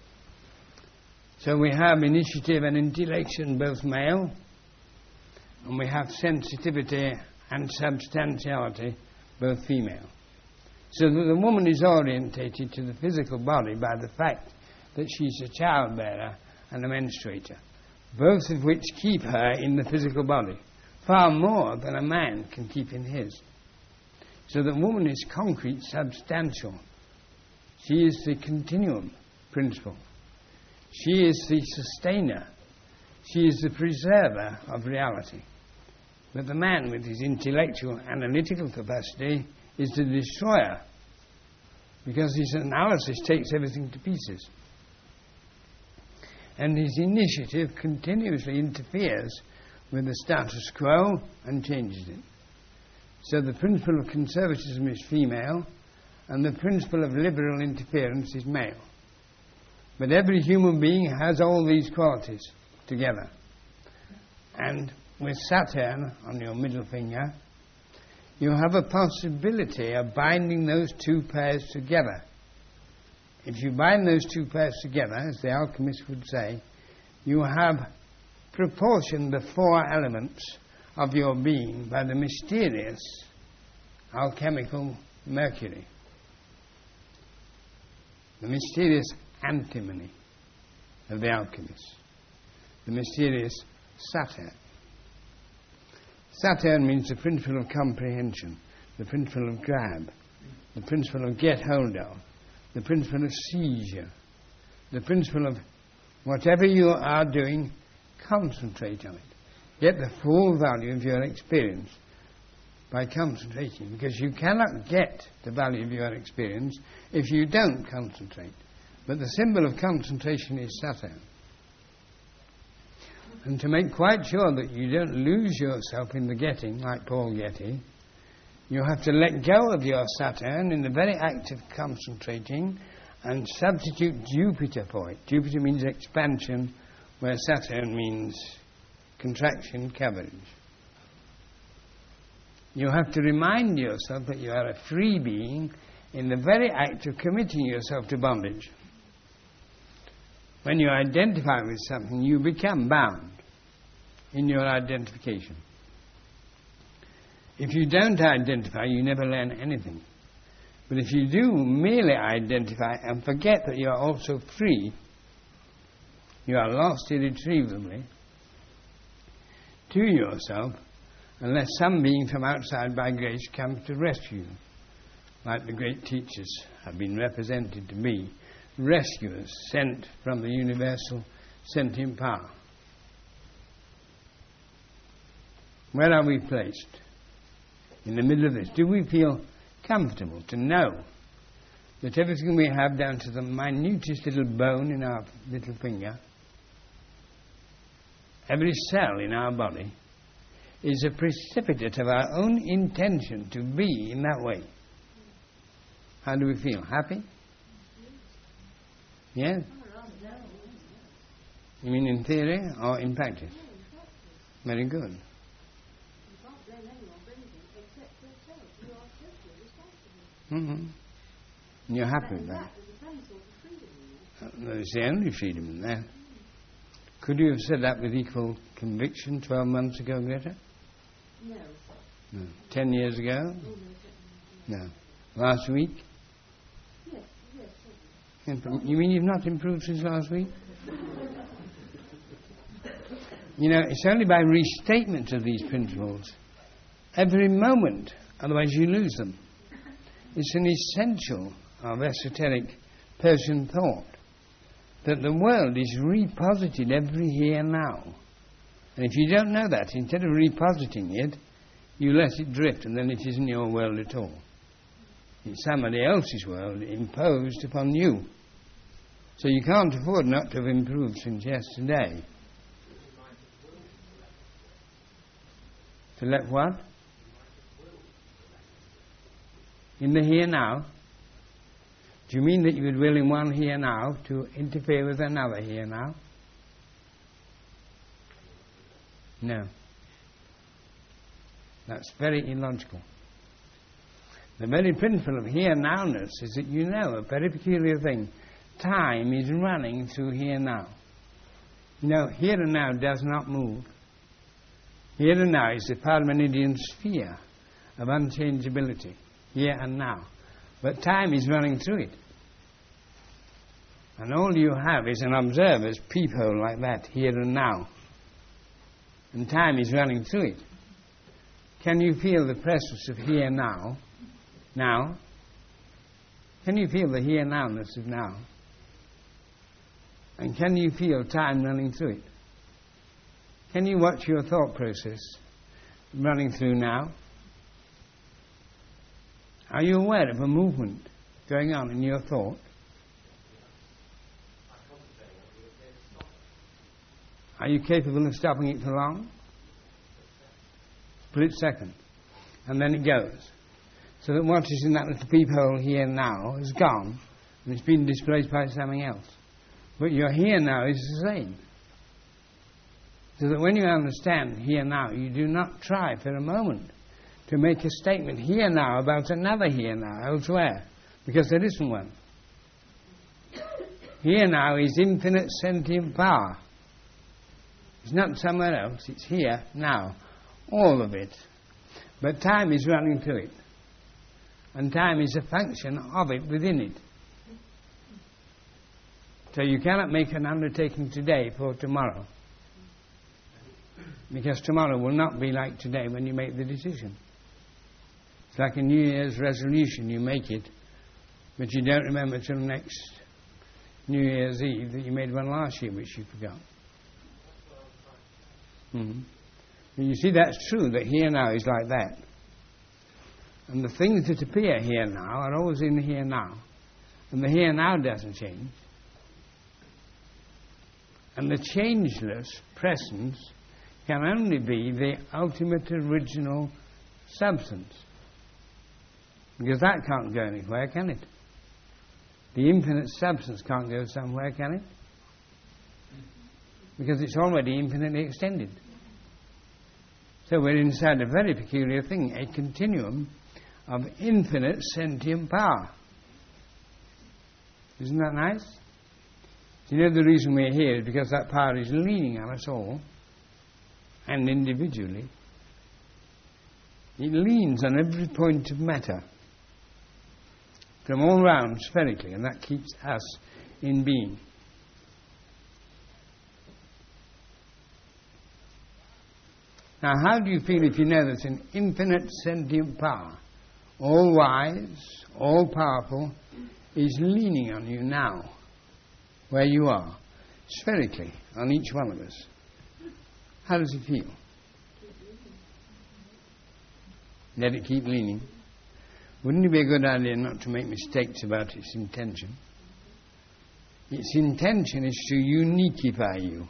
So we have initiative and intellection both male, and we have sensitivity and substantiality both female. So that the woman is orientated to the physical body by the fact that she's a childbearer and a menstruator, both of which keep her in the physical body, far more than a man can keep in his. So that woman is concrete, substantial. She is the continuum principle. She is the sustainer. She is the preserver of reality. But the man, with his intellectual, analytical capacity, is the destroyer, because his analysis takes everything to pieces. And his initiative continuously interferes with the status quo and changes it. So the principle of conservatism is female, and the principle of liberal interference is male. But every human being has all these qualities together. And with Saturn on your middle finger, you have a possibility of binding those two pairs together. If you bind those two pairs together, as the alchemists would say, you have proportioned the four elements of your being by the mysterious alchemical Mercury, the mysterious antimony of the alchemists, the mysterious Saturn. Saturn means the principle of comprehension, the principle of grab, the principle of get hold of, the principle of seizure, the principle of whatever you are doing, concentrate on it. Get the full value of your experience by concentrating, because you cannot get the value of your experience if you don't concentrate. But the symbol of concentration is Saturn. And to make quite sure that you don't lose yourself in the getting, like Paul Getty, you have to let go of your Saturn in the very act of concentrating and substitute Jupiter for it. Jupiter means expansion, where Saturn means contraction, coverage. You have to remind yourself that you are a free being in the very act of committing yourself to bondage. When you identify with something, you become bound in your identification. If you don't identify, you never learn anything. But if you do merely identify and forget that you are also free, you are lost irretrievably to yourself, unless some being from outside by grace comes to rescue you, like the great teachers have been represented to be, rescuers sent from the universal sentient power. Where are we placed? In the middle of this. Do we feel comfortable to know that everything we have, down to the minutest little bone in our little finger, every cell in our body, is a precipitate of our own intention to be in that way? How do we feel? Happy? Yes? You mean in theory or in practice? Very good. Mm-hmm. You're happy with that. There's the only freedom in that. Could you have said that with equal conviction twelve months ago, Greta? No. No. Ten years ago? No. Last week? Yes, yes. You mean you've not improved since last week? You know, it's only by restatement of these principles every moment, otherwise you lose them. It's an essential of esoteric Persian thought that the world is reposited every here and now. And if you don't know that, instead of repositing it, you let it drift, and then it isn't your world at all. It's somebody else's world imposed upon you. So you can't afford not to have improved since yesterday. To let what? In the here now? Do you mean that you would will in one here now to interfere with another here now? No. That's very illogical. The very principle of here nowness is that you know a very peculiar thing. Time is running through here now. No, here and now does not move. Here and now is the Parmenidean sphere of unchangeability. Here and now. But time is running through it. And all you have is an observer's peephole like that, here and now. And time is running through it. Can you feel the presence of here now? Now? Can you feel the here nowness of now? And can you feel time running through it? Can you watch your thought process running through now? Are you aware of a movement going on in your thought? Are you capable of stopping it for long? Split second. And then it goes. So that what is in that little peephole here now is gone, and it's been displaced by something else. But your here now is the same. So that when you understand here now, you do not try for a moment to make a statement here now about another here now elsewhere, because there isn't one. Here now is infinite sentient power. It's not somewhere else, it's here now. All of it. But time is running through it. And time is a function of it within it. So you cannot make an undertaking today for tomorrow. Because tomorrow will not be like today when you make the decision. It's like a New Year's resolution. You make it, but you don't remember till next New Year's Eve that you made one last year which you forgot. Mm-hmm. You see, that's true, that here now is like that. And the things that appear here now are always in the here now. And the here now doesn't change. And the changeless presence can only be the ultimate original substance. Because that can't go anywhere, can it? The infinite substance can't go somewhere, can it? Because it's already infinitely extended. So we're inside a very peculiar thing, a continuum of infinite sentient power. Isn't that nice? You know the reason we're here is because that power is leaning on us all, and individually. It leans on every point of matter, from all round spherically, and that keeps us in being. Now, how do you feel if you know there's an infinite sentient power, all wise, all powerful, is leaning on you now, where you are, spherically, on each one of us? How does it feel? Let it keep leaning. Wouldn't it be a good idea not to make mistakes about its intention? Its intention is to uniquify you,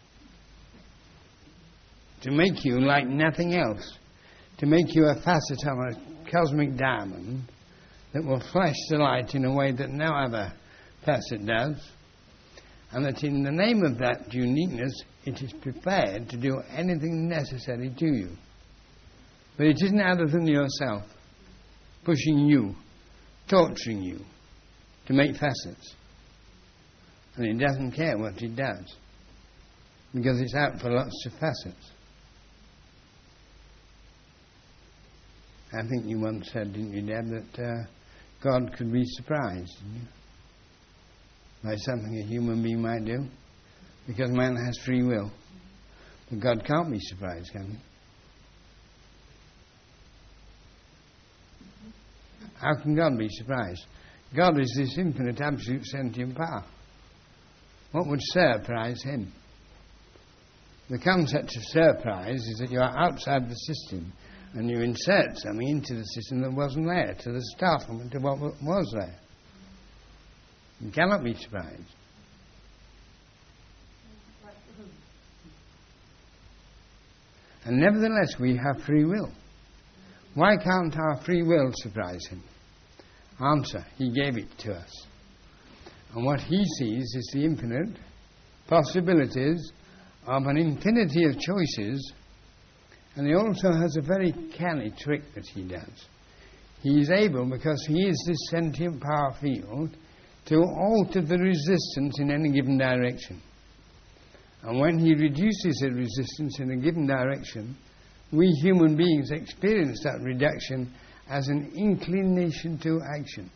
to make you like nothing else, to make you a facet of a cosmic diamond that will flash the light in a way that no other facet does, and that in the name of that uniqueness it is prepared to do anything necessary to you. But it isn't other than yourself, pushing you, torturing you to make facets. And it doesn't care what it does, because it's out for lots of facets. I think you once said, didn't you, Dad, that uh, God could be surprised, didn't you, by something a human being might do? Because man has free will. But God can't be surprised, can he? How can God be surprised? God is this infinite, absolute sentient power. What would surprise him? The concept of surprise is that you are outside the system and you insert something into the system that wasn't there, to the startlement of what was there. You cannot be surprised. And nevertheless, we have free will. Why can't our free will surprise him? Answer, he gave it to us. And what he sees is the infinite possibilities of an infinity of choices, and he also has a very canny trick that he does. He is able, because he is this sentient power field, to alter the resistance in any given direction. And when he reduces the resistance in a given direction, we human beings experience that reduction as an inclination to action.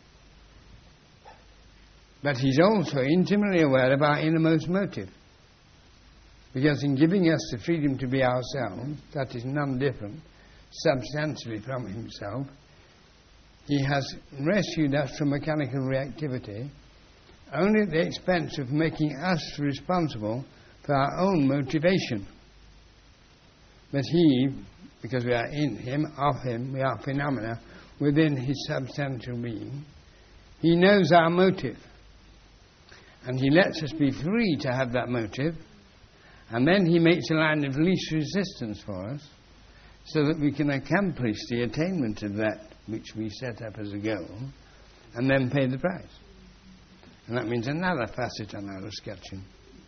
But he's also intimately aware of our innermost motive. Because in giving us the freedom to be ourselves, that is none different, substantially from himself, he has rescued us from mechanical reactivity, only at the expense of making us responsible for our own motivation. But he, because we are in him, of him, we are phenomena within his substantial being, he knows our motive. And he lets us be free to have that motive, and then he makes a line of least resistance for us, so that we can accomplish the attainment of that which we set up as a goal, and then pay the price. And that means another facet on our escutcheon.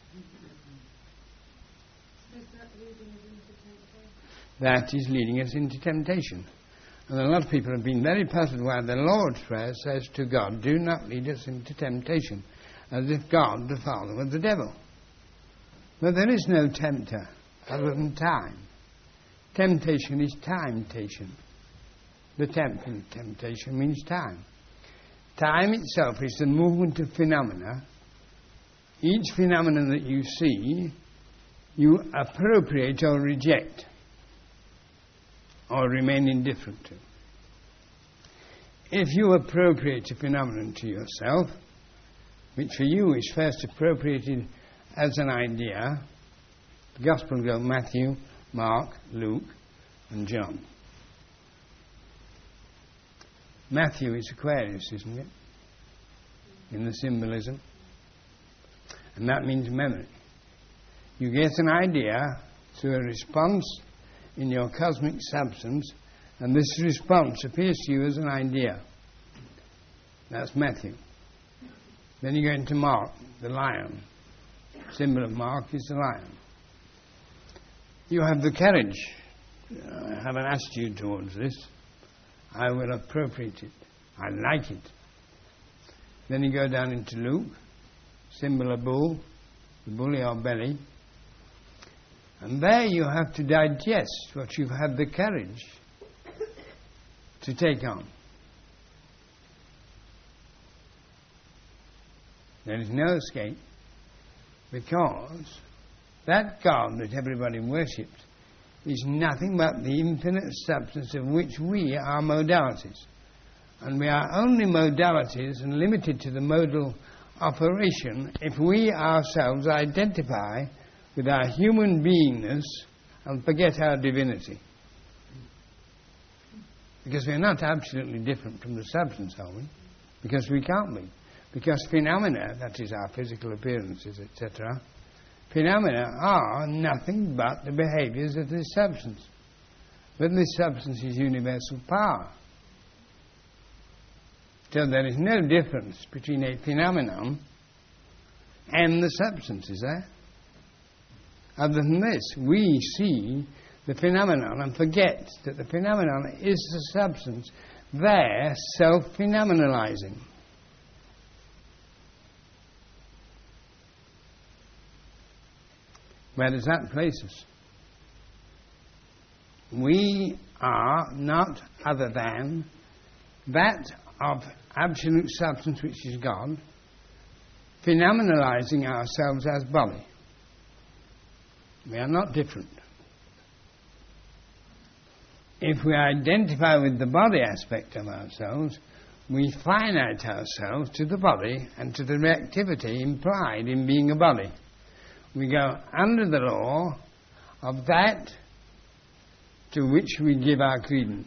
That is leading us into temptation. And a lot of people have been very puzzled why the Lord's Prayer says to God, do not lead us into temptation, as if God, the Father, were the devil. But there is no tempter other than time. Temptation is time-tation. The temp in temptation means time. Time itself is the movement of phenomena. Each phenomenon that you see, you appropriate or reject, or remain indifferent to. If you appropriate a phenomenon to yourself, which for you is first appropriated as an idea, the Gospels go Matthew, Mark, Luke, and John. Matthew is Aquarius, isn't it? In the symbolism. And that means memory. You get an idea through a response in your cosmic substance, and this response appears to you as an idea. That's Matthew. Then you go into Mark, the lion. The symbol of Mark is the lion. You have the courage. I have an attitude towards this. I will appropriate it. I like it. Then you go down into Luke, symbol of bull, the bull or belly. And there you have to digest what you've had the courage to take on. There is no escape, because that God that everybody worships is nothing but the infinite substance of which we are modalities. And we are only modalities and limited to the modal operation if we ourselves identify with our human beingness and forget our divinity. Because we're not absolutely different from the substance, are we? Because we can't be. Because phenomena, that is our physical appearances, et cetera, phenomena are nothing but the behaviors of this substance. But this substance is universal power. So there is no difference between a phenomenon and the substance, is there? Other than this, we see the phenomenon and forget that the phenomenon is the substance there self-phenomenalizing. Where does that place us? We are not other than that of absolute substance which is God, phenomenalizing ourselves as body. We are not different. If we identify with the body aspect of ourselves, we finite ourselves to the body and to the reactivity implied in being a body. We go under the law of that to which we give our credence.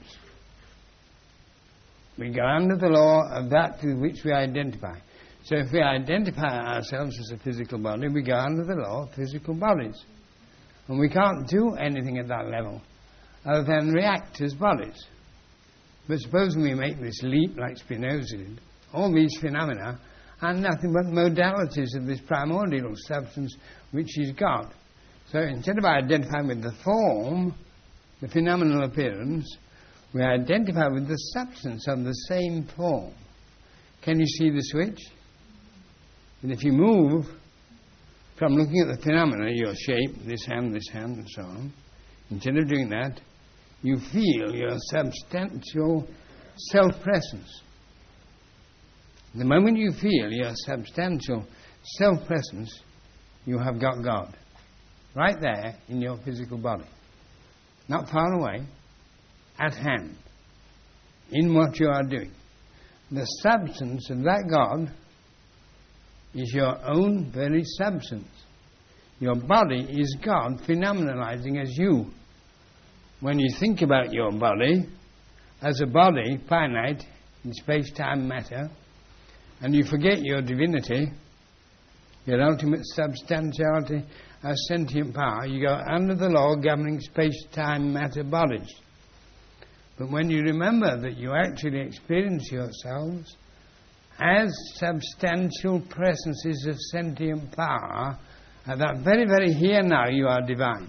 We go under the law of that to which we identify. So if we identify ourselves as a physical body, we go under the law of physical bodies. And we can't do anything at that level other than react as bodies. But supposing we make this leap like Spinoza did, all these phenomena are nothing but modalities of this primordial substance which is God. So instead of identifying with the form, the phenomenal appearance, we identify with the substance of the same form. Can you see the switch? And if you move from looking at the phenomena, your shape, this hand, this hand, and so on, instead of doing that, you feel your substantial self-presence. The moment you feel your substantial self-presence, you have got God. Right there in your physical body. Not far away, at hand, in what you are doing. The substance of that God is your own very substance. Your body is God phenomenalizing as you. When you think about your body as a body, finite, in space-time matter, and you forget your divinity, your ultimate substantiality as sentient power, you go under the law governing space-time matter bodies. But when you remember that you actually experience yourselves as substantial presences of sentient power, at that very, very here now you are divine.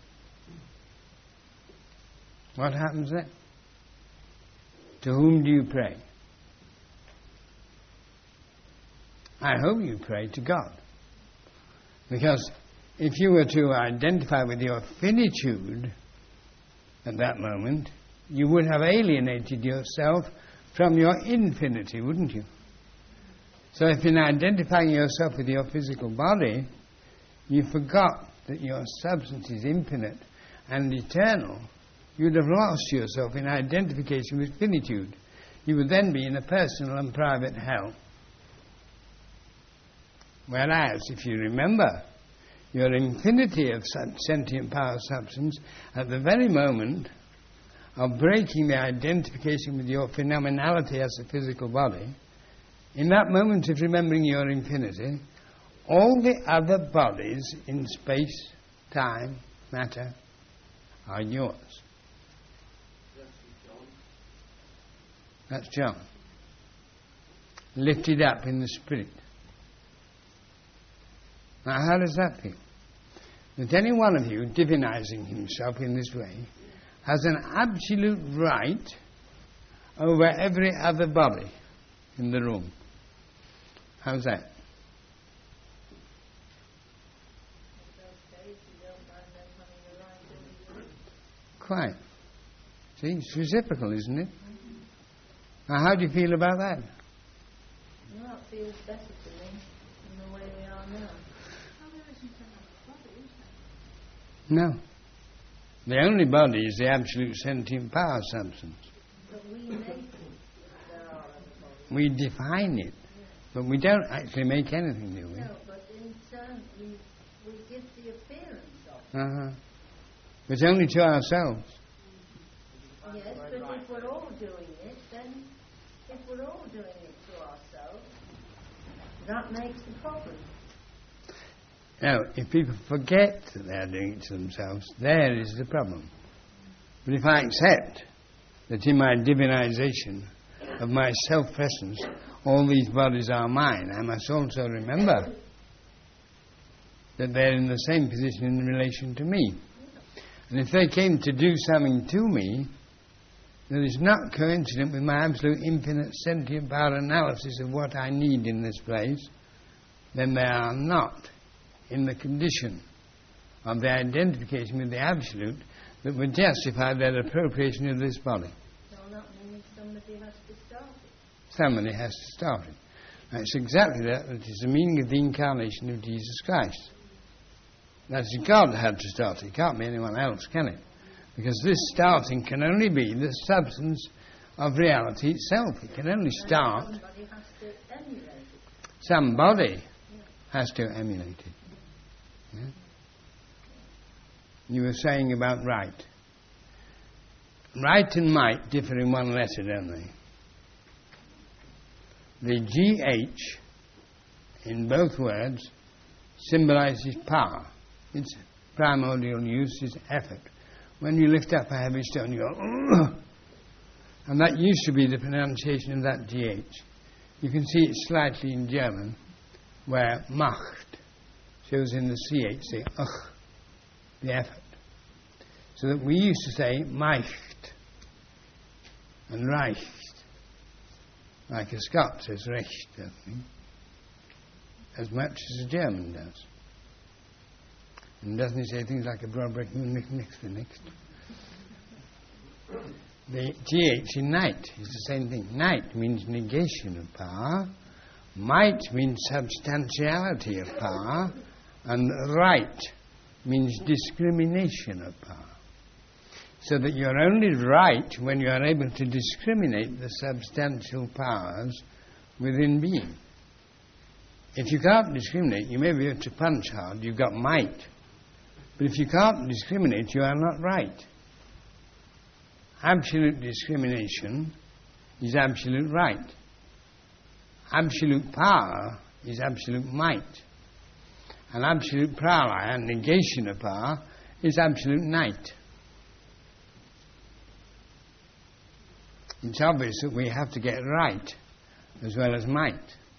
What happens then? To whom do you pray? I hope you pray to God. Because if you were to identify with your finitude at that moment, you would have alienated yourself from your infinity, wouldn't you? So if in identifying yourself with your physical body, you forgot that your substance is infinite and eternal, you'd have lost yourself in identification with finitude. You would then be in a personal and private hell. Whereas, if you remember your infinity of sentient power substance, at the very moment of breaking the identification with your phenomenality as a physical body, in that moment of remembering your infinity, all the other bodies in space, time, matter are yours. That's John. Lifted up in the spirit. Now, how does that feel? That any one of you, divinizing himself in this way, has an absolute right over every other body in the room. How's that? Quite. See, it's reciprocal, isn't it? Now, how do you feel about that? Well, it feels better to me than the way we are now. No. The only body is the absolute sentient power substance. But we make it. We define it, but we don't actually make anything, do we? No, but in turn we, we give the appearance of it. Uh-huh. It's only to ourselves. Yes, but if we're all doing it, then if we're all doing it to ourselves, that makes the problem. Now, if people forget that they're doing it to themselves, there is the problem. But if I accept that in my divinization of my self-presence, all these bodies are mine, I must also remember that they're in the same position in relation to me. And if they came to do something to me that is not coincident with my absolute infinite sentient power analysis of what I need in this place, then they are not in the condition of the identification with the absolute that would justify their appropriation of this body. So that means somebody has to start it. Somebody has to start it. Now, it's exactly that that is the meaning of the incarnation of Jesus Christ. That's God had to start it. It can't be anyone else, can it? Because this starting can only be the substance of reality itself. It can only start. Somebody has to emulate it. Somebody has to emulate it. Yeah? you were saying about right. Right and might differ in one letter, don't they? The G H in both words symbolizes power. Its primordial use is effort. When you lift up a heavy stone, you go, ugh! And that used to be the pronunciation of that G H. You can see it slightly in German, where Macht shows in the C H, the ugh, the effort. So that we used to say Meicht and Reicht, like a Scot says Recht, doesn't he? As much as a German does. And doesn't he say things like a Broadbrick next next next? The G H in night is the same thing. Night means negation of power. Might means substantiality of power. And right means discrimination of power. So that you're only right when you are able to discriminate the substantial powers within being. If you can't discriminate, you may be able to punch hard, you've got might. But if you can't discriminate, you are not right. Absolute discrimination is absolute right. Absolute power is absolute might. And absolute pralaya, negation of power, is absolute night. It's obvious that we have to get right as well as might.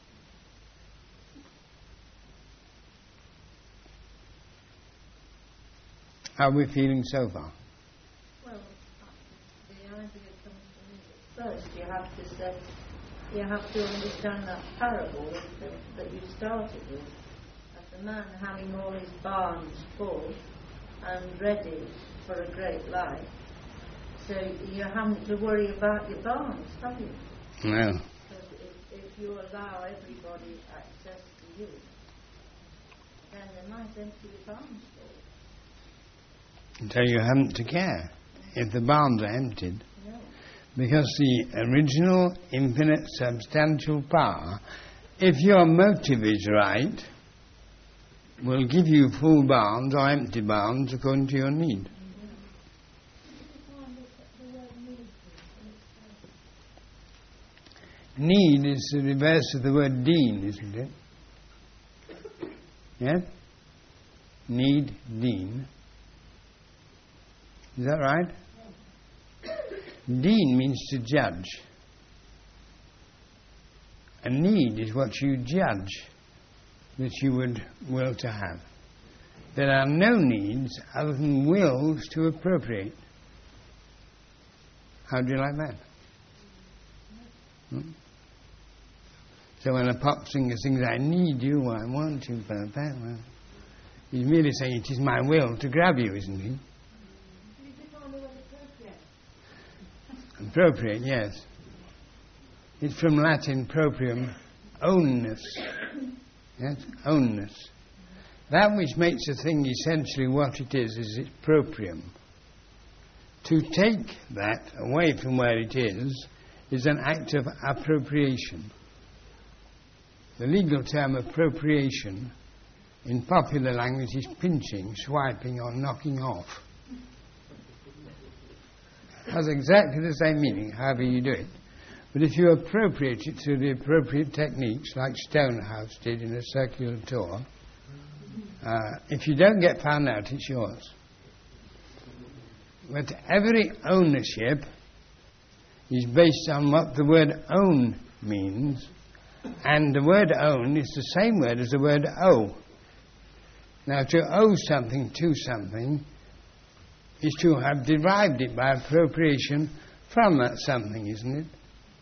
How are we feeling so far? Well, the idea comes to me that first you have to say, you have to understand that parable that, that you started with, of the man having all his barns full and ready for a great life. So you haven't to worry about your barns, have you? No. Because if, if you allow everybody access to you, then they might empty the barns full. So you haven't to care if the barns are emptied. No. Because the original infinite substantial power, if your motive is right, will give you full barns or empty barns according to your need. Need is the reverse of the word deen, isn't it? Yes? Need, deen. Is that right? Deen means to judge. A need is what you judge that you would will to have. There are no needs other than wills to appropriate. How do you like that? Hmm? So when a pop singer sings, I need you, I want you, perfect, well, he's merely saying it is my will to grab you, isn't he? Appropriate, yes. It's from Latin proprium, ownness. Yes, ownness. That which makes a thing essentially what it is, is its proprium. To take that away from where it is, is an act of appropriation. The legal term appropriation in popular language is pinching, swiping or knocking off. It has exactly the same meaning, however you do it. But if you appropriate it through the appropriate techniques, like Stonehouse did in a circular tour, uh, if you don't get found out, it's yours. But every ownership is based on what the word own means, and the word own is the same word as the word owe. Now, to owe something to something is to have derived it by appropriation from that something, isn't it?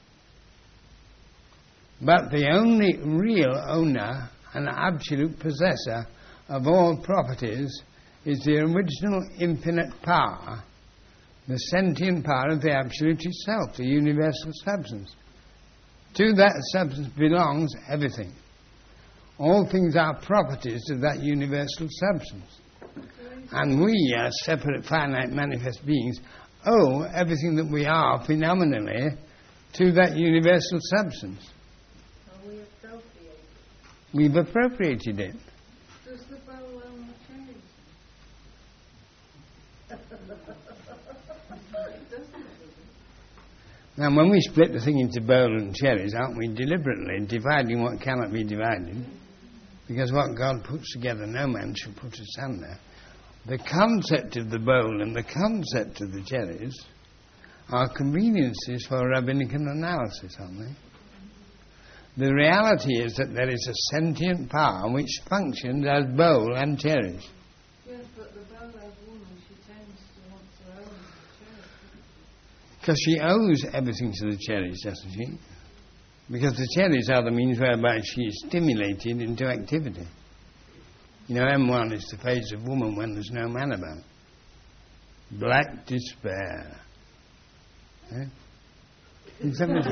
But the only real owner and absolute possessor of all properties is the original infinite power, the sentient power of the absolute itself, the universal substance. To that substance belongs everything. All things are properties of that universal substance. And we, as separate finite manifest beings, owe everything that we are phenomenally to that universal substance. And we appropriate. We've appropriated it. Does the bow own the trees? Now, when we split the thing into bowl and cherries, aren't we deliberately dividing what cannot be divided? Because what God puts together, no man shall put asunder. The concept of the bowl and the concept of the cherries are conveniences for rabbinical analysis, aren't they? The reality is that there is a sentient power which functions as bowl and cherries. Yes, but the bowl as woman, she tends to want to own the cherries. Because she owes everything to the cherries, doesn't she? Because the cherries are the means whereby she is stimulated into activity. You know, M one is the phase of woman when there's no man about. Black despair. Eh? Did somebody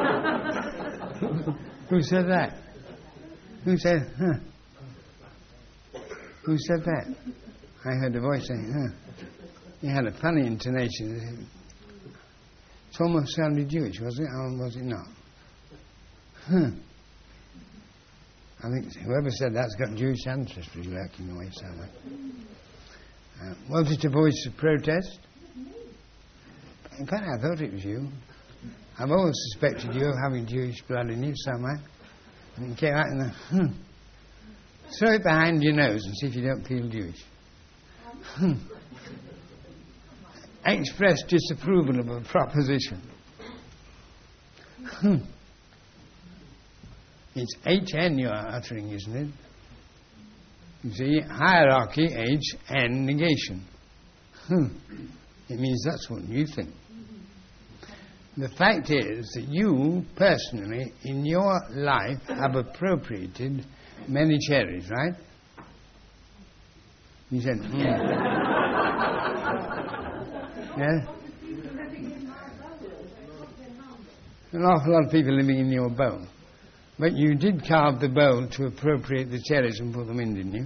Who said that? Who said, huh? Who said that? I heard a voice saying, huh. He had a funny intonation. It almost sounded Jewish, was it? Or was it not? Huh. I think whoever said that's got Jewish ancestry lurking away somewhere. Uh, was it a voice of protest? In fact, I thought it was you. I've always suspected you of having Jewish blood in you somewhere. And you came out and hmm. Throw it behind your nose and see if you don't feel Jewish. Hmm. Express disapproval of a proposition. Hmm. It's H N you are uttering, isn't it? You see, hierarchy, H, N, negation. Hmm. It means that's what you think. The fact is that you, personally, in your life, have appropriated many cherries, right? You said, hmm. Yeah? An awful lot of people living in your bowl. But you did carve the bowl to appropriate the cherries and put them in, didn't you?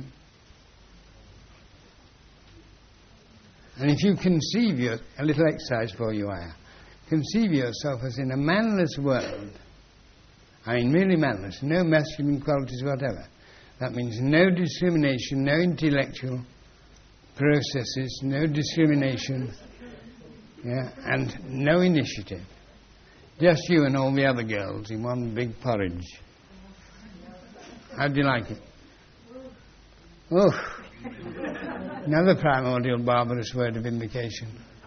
And if you conceive your, a little exercise for you, Aya, conceive yourself as in a manless world, I mean really manless, no masculine qualities whatever. That means no discrimination, no intellectual processes, no discrimination, yeah, and no initiative. Just you and all the other girls in one big porridge. How do you like it? Oh, another primordial barbarous word of invocation.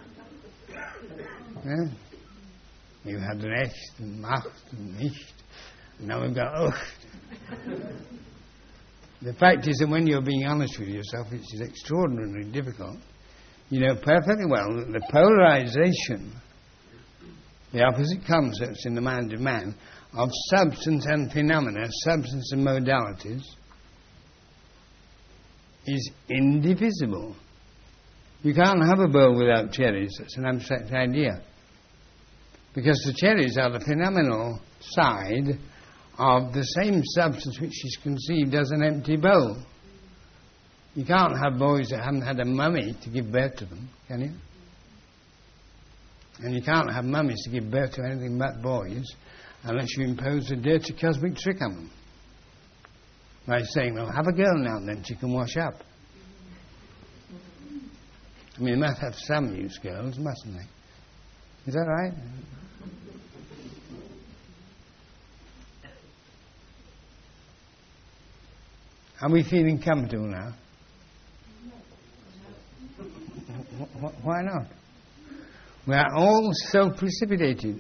Yeah? You had recht and macht and nicht. And now we've got ocht. The fact is that when you're being honest with yourself, which is extraordinarily difficult, you know perfectly well that the polarization, the opposite concepts in the mind of man, of substance and phenomena, substance and modalities, is indivisible. You can't have a bowl without cherries. That's an abstract idea. Because the cherries are the phenomenal side of the same substance which is conceived as an empty bowl. You can't have boys that haven't had a mummy to give birth to them, can you? And you can't have mummies to give birth to anything but boys unless you impose a dirty cosmic trick on them. By saying, well, have a girl now and then, she can wash up. I mean, they must have some use, girls, mustn't they? Is that right? Are we feeling comfortable now? Why not? We are all self-precipitated,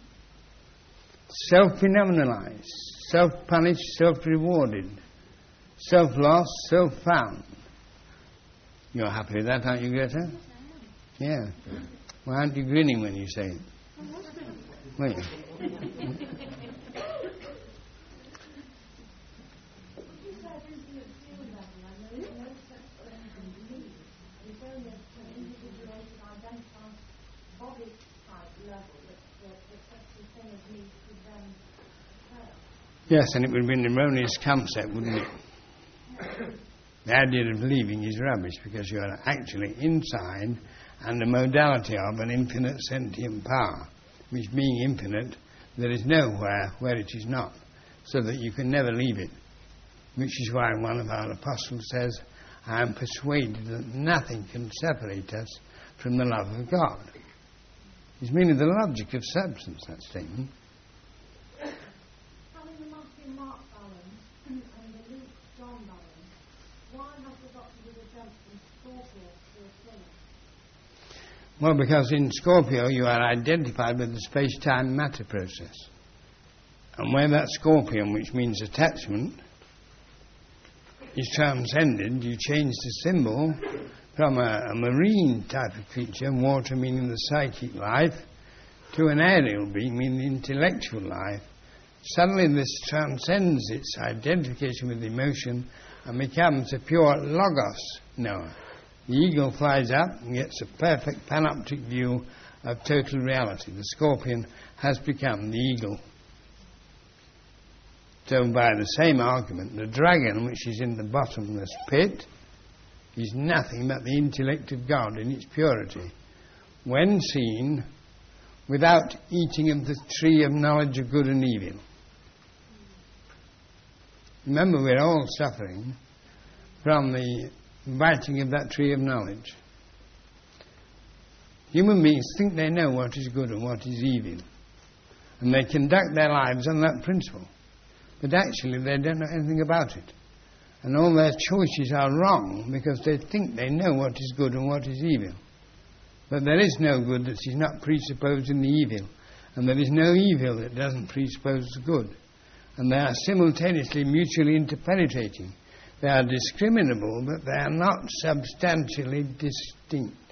self-phenomenalized, self-punished, self-rewarded, self-lost, self-found. You're happy with that, aren't you, Greta? Yeah. Why aren't you grinning when you say it? Wait. Yes, and it would be an erroneous concept, wouldn't it? The idea of believing is rubbish because you are actually inside and the modality of an infinite sentient power, which being infinite, there is nowhere where it is not, so that you can never leave it. Which is why one of our apostles says, I am persuaded that nothing can separate us from the love of God. It's merely the logic of substance, that statement. Having the Matthew Mark balance and the Luke John balance, why have they got to be exempt from Scorpio to a sinner? Well, because in Scorpio you are identified with the space-time matter process. And where that scorpion, which means attachment, is transcended, you change the symbol from a, a marine type of creature, water meaning the psychic life, to an aerial being meaning the intellectual life. Suddenly this transcends its identification with emotion and becomes a pure logos knower. The eagle flies up and gets a perfect panoptic view of total reality. The scorpion has become the eagle. So by the same argument, the dragon, which is in the bottomless pit, is nothing but the intellect of God in its purity, when seen without eating of the tree of knowledge of good and evil. Remember, we're all suffering from the biting of that tree of knowledge. Human beings think they know what is good and what is evil, and they conduct their lives on that principle. But actually they don't know anything about it. And all their choices are wrong because they think they know what is good and what is evil. But there is no good that is not presupposed in the evil. And there is no evil that doesn't presuppose the good. And they are simultaneously mutually interpenetrating. They are discriminable, but they are not substantially distinct.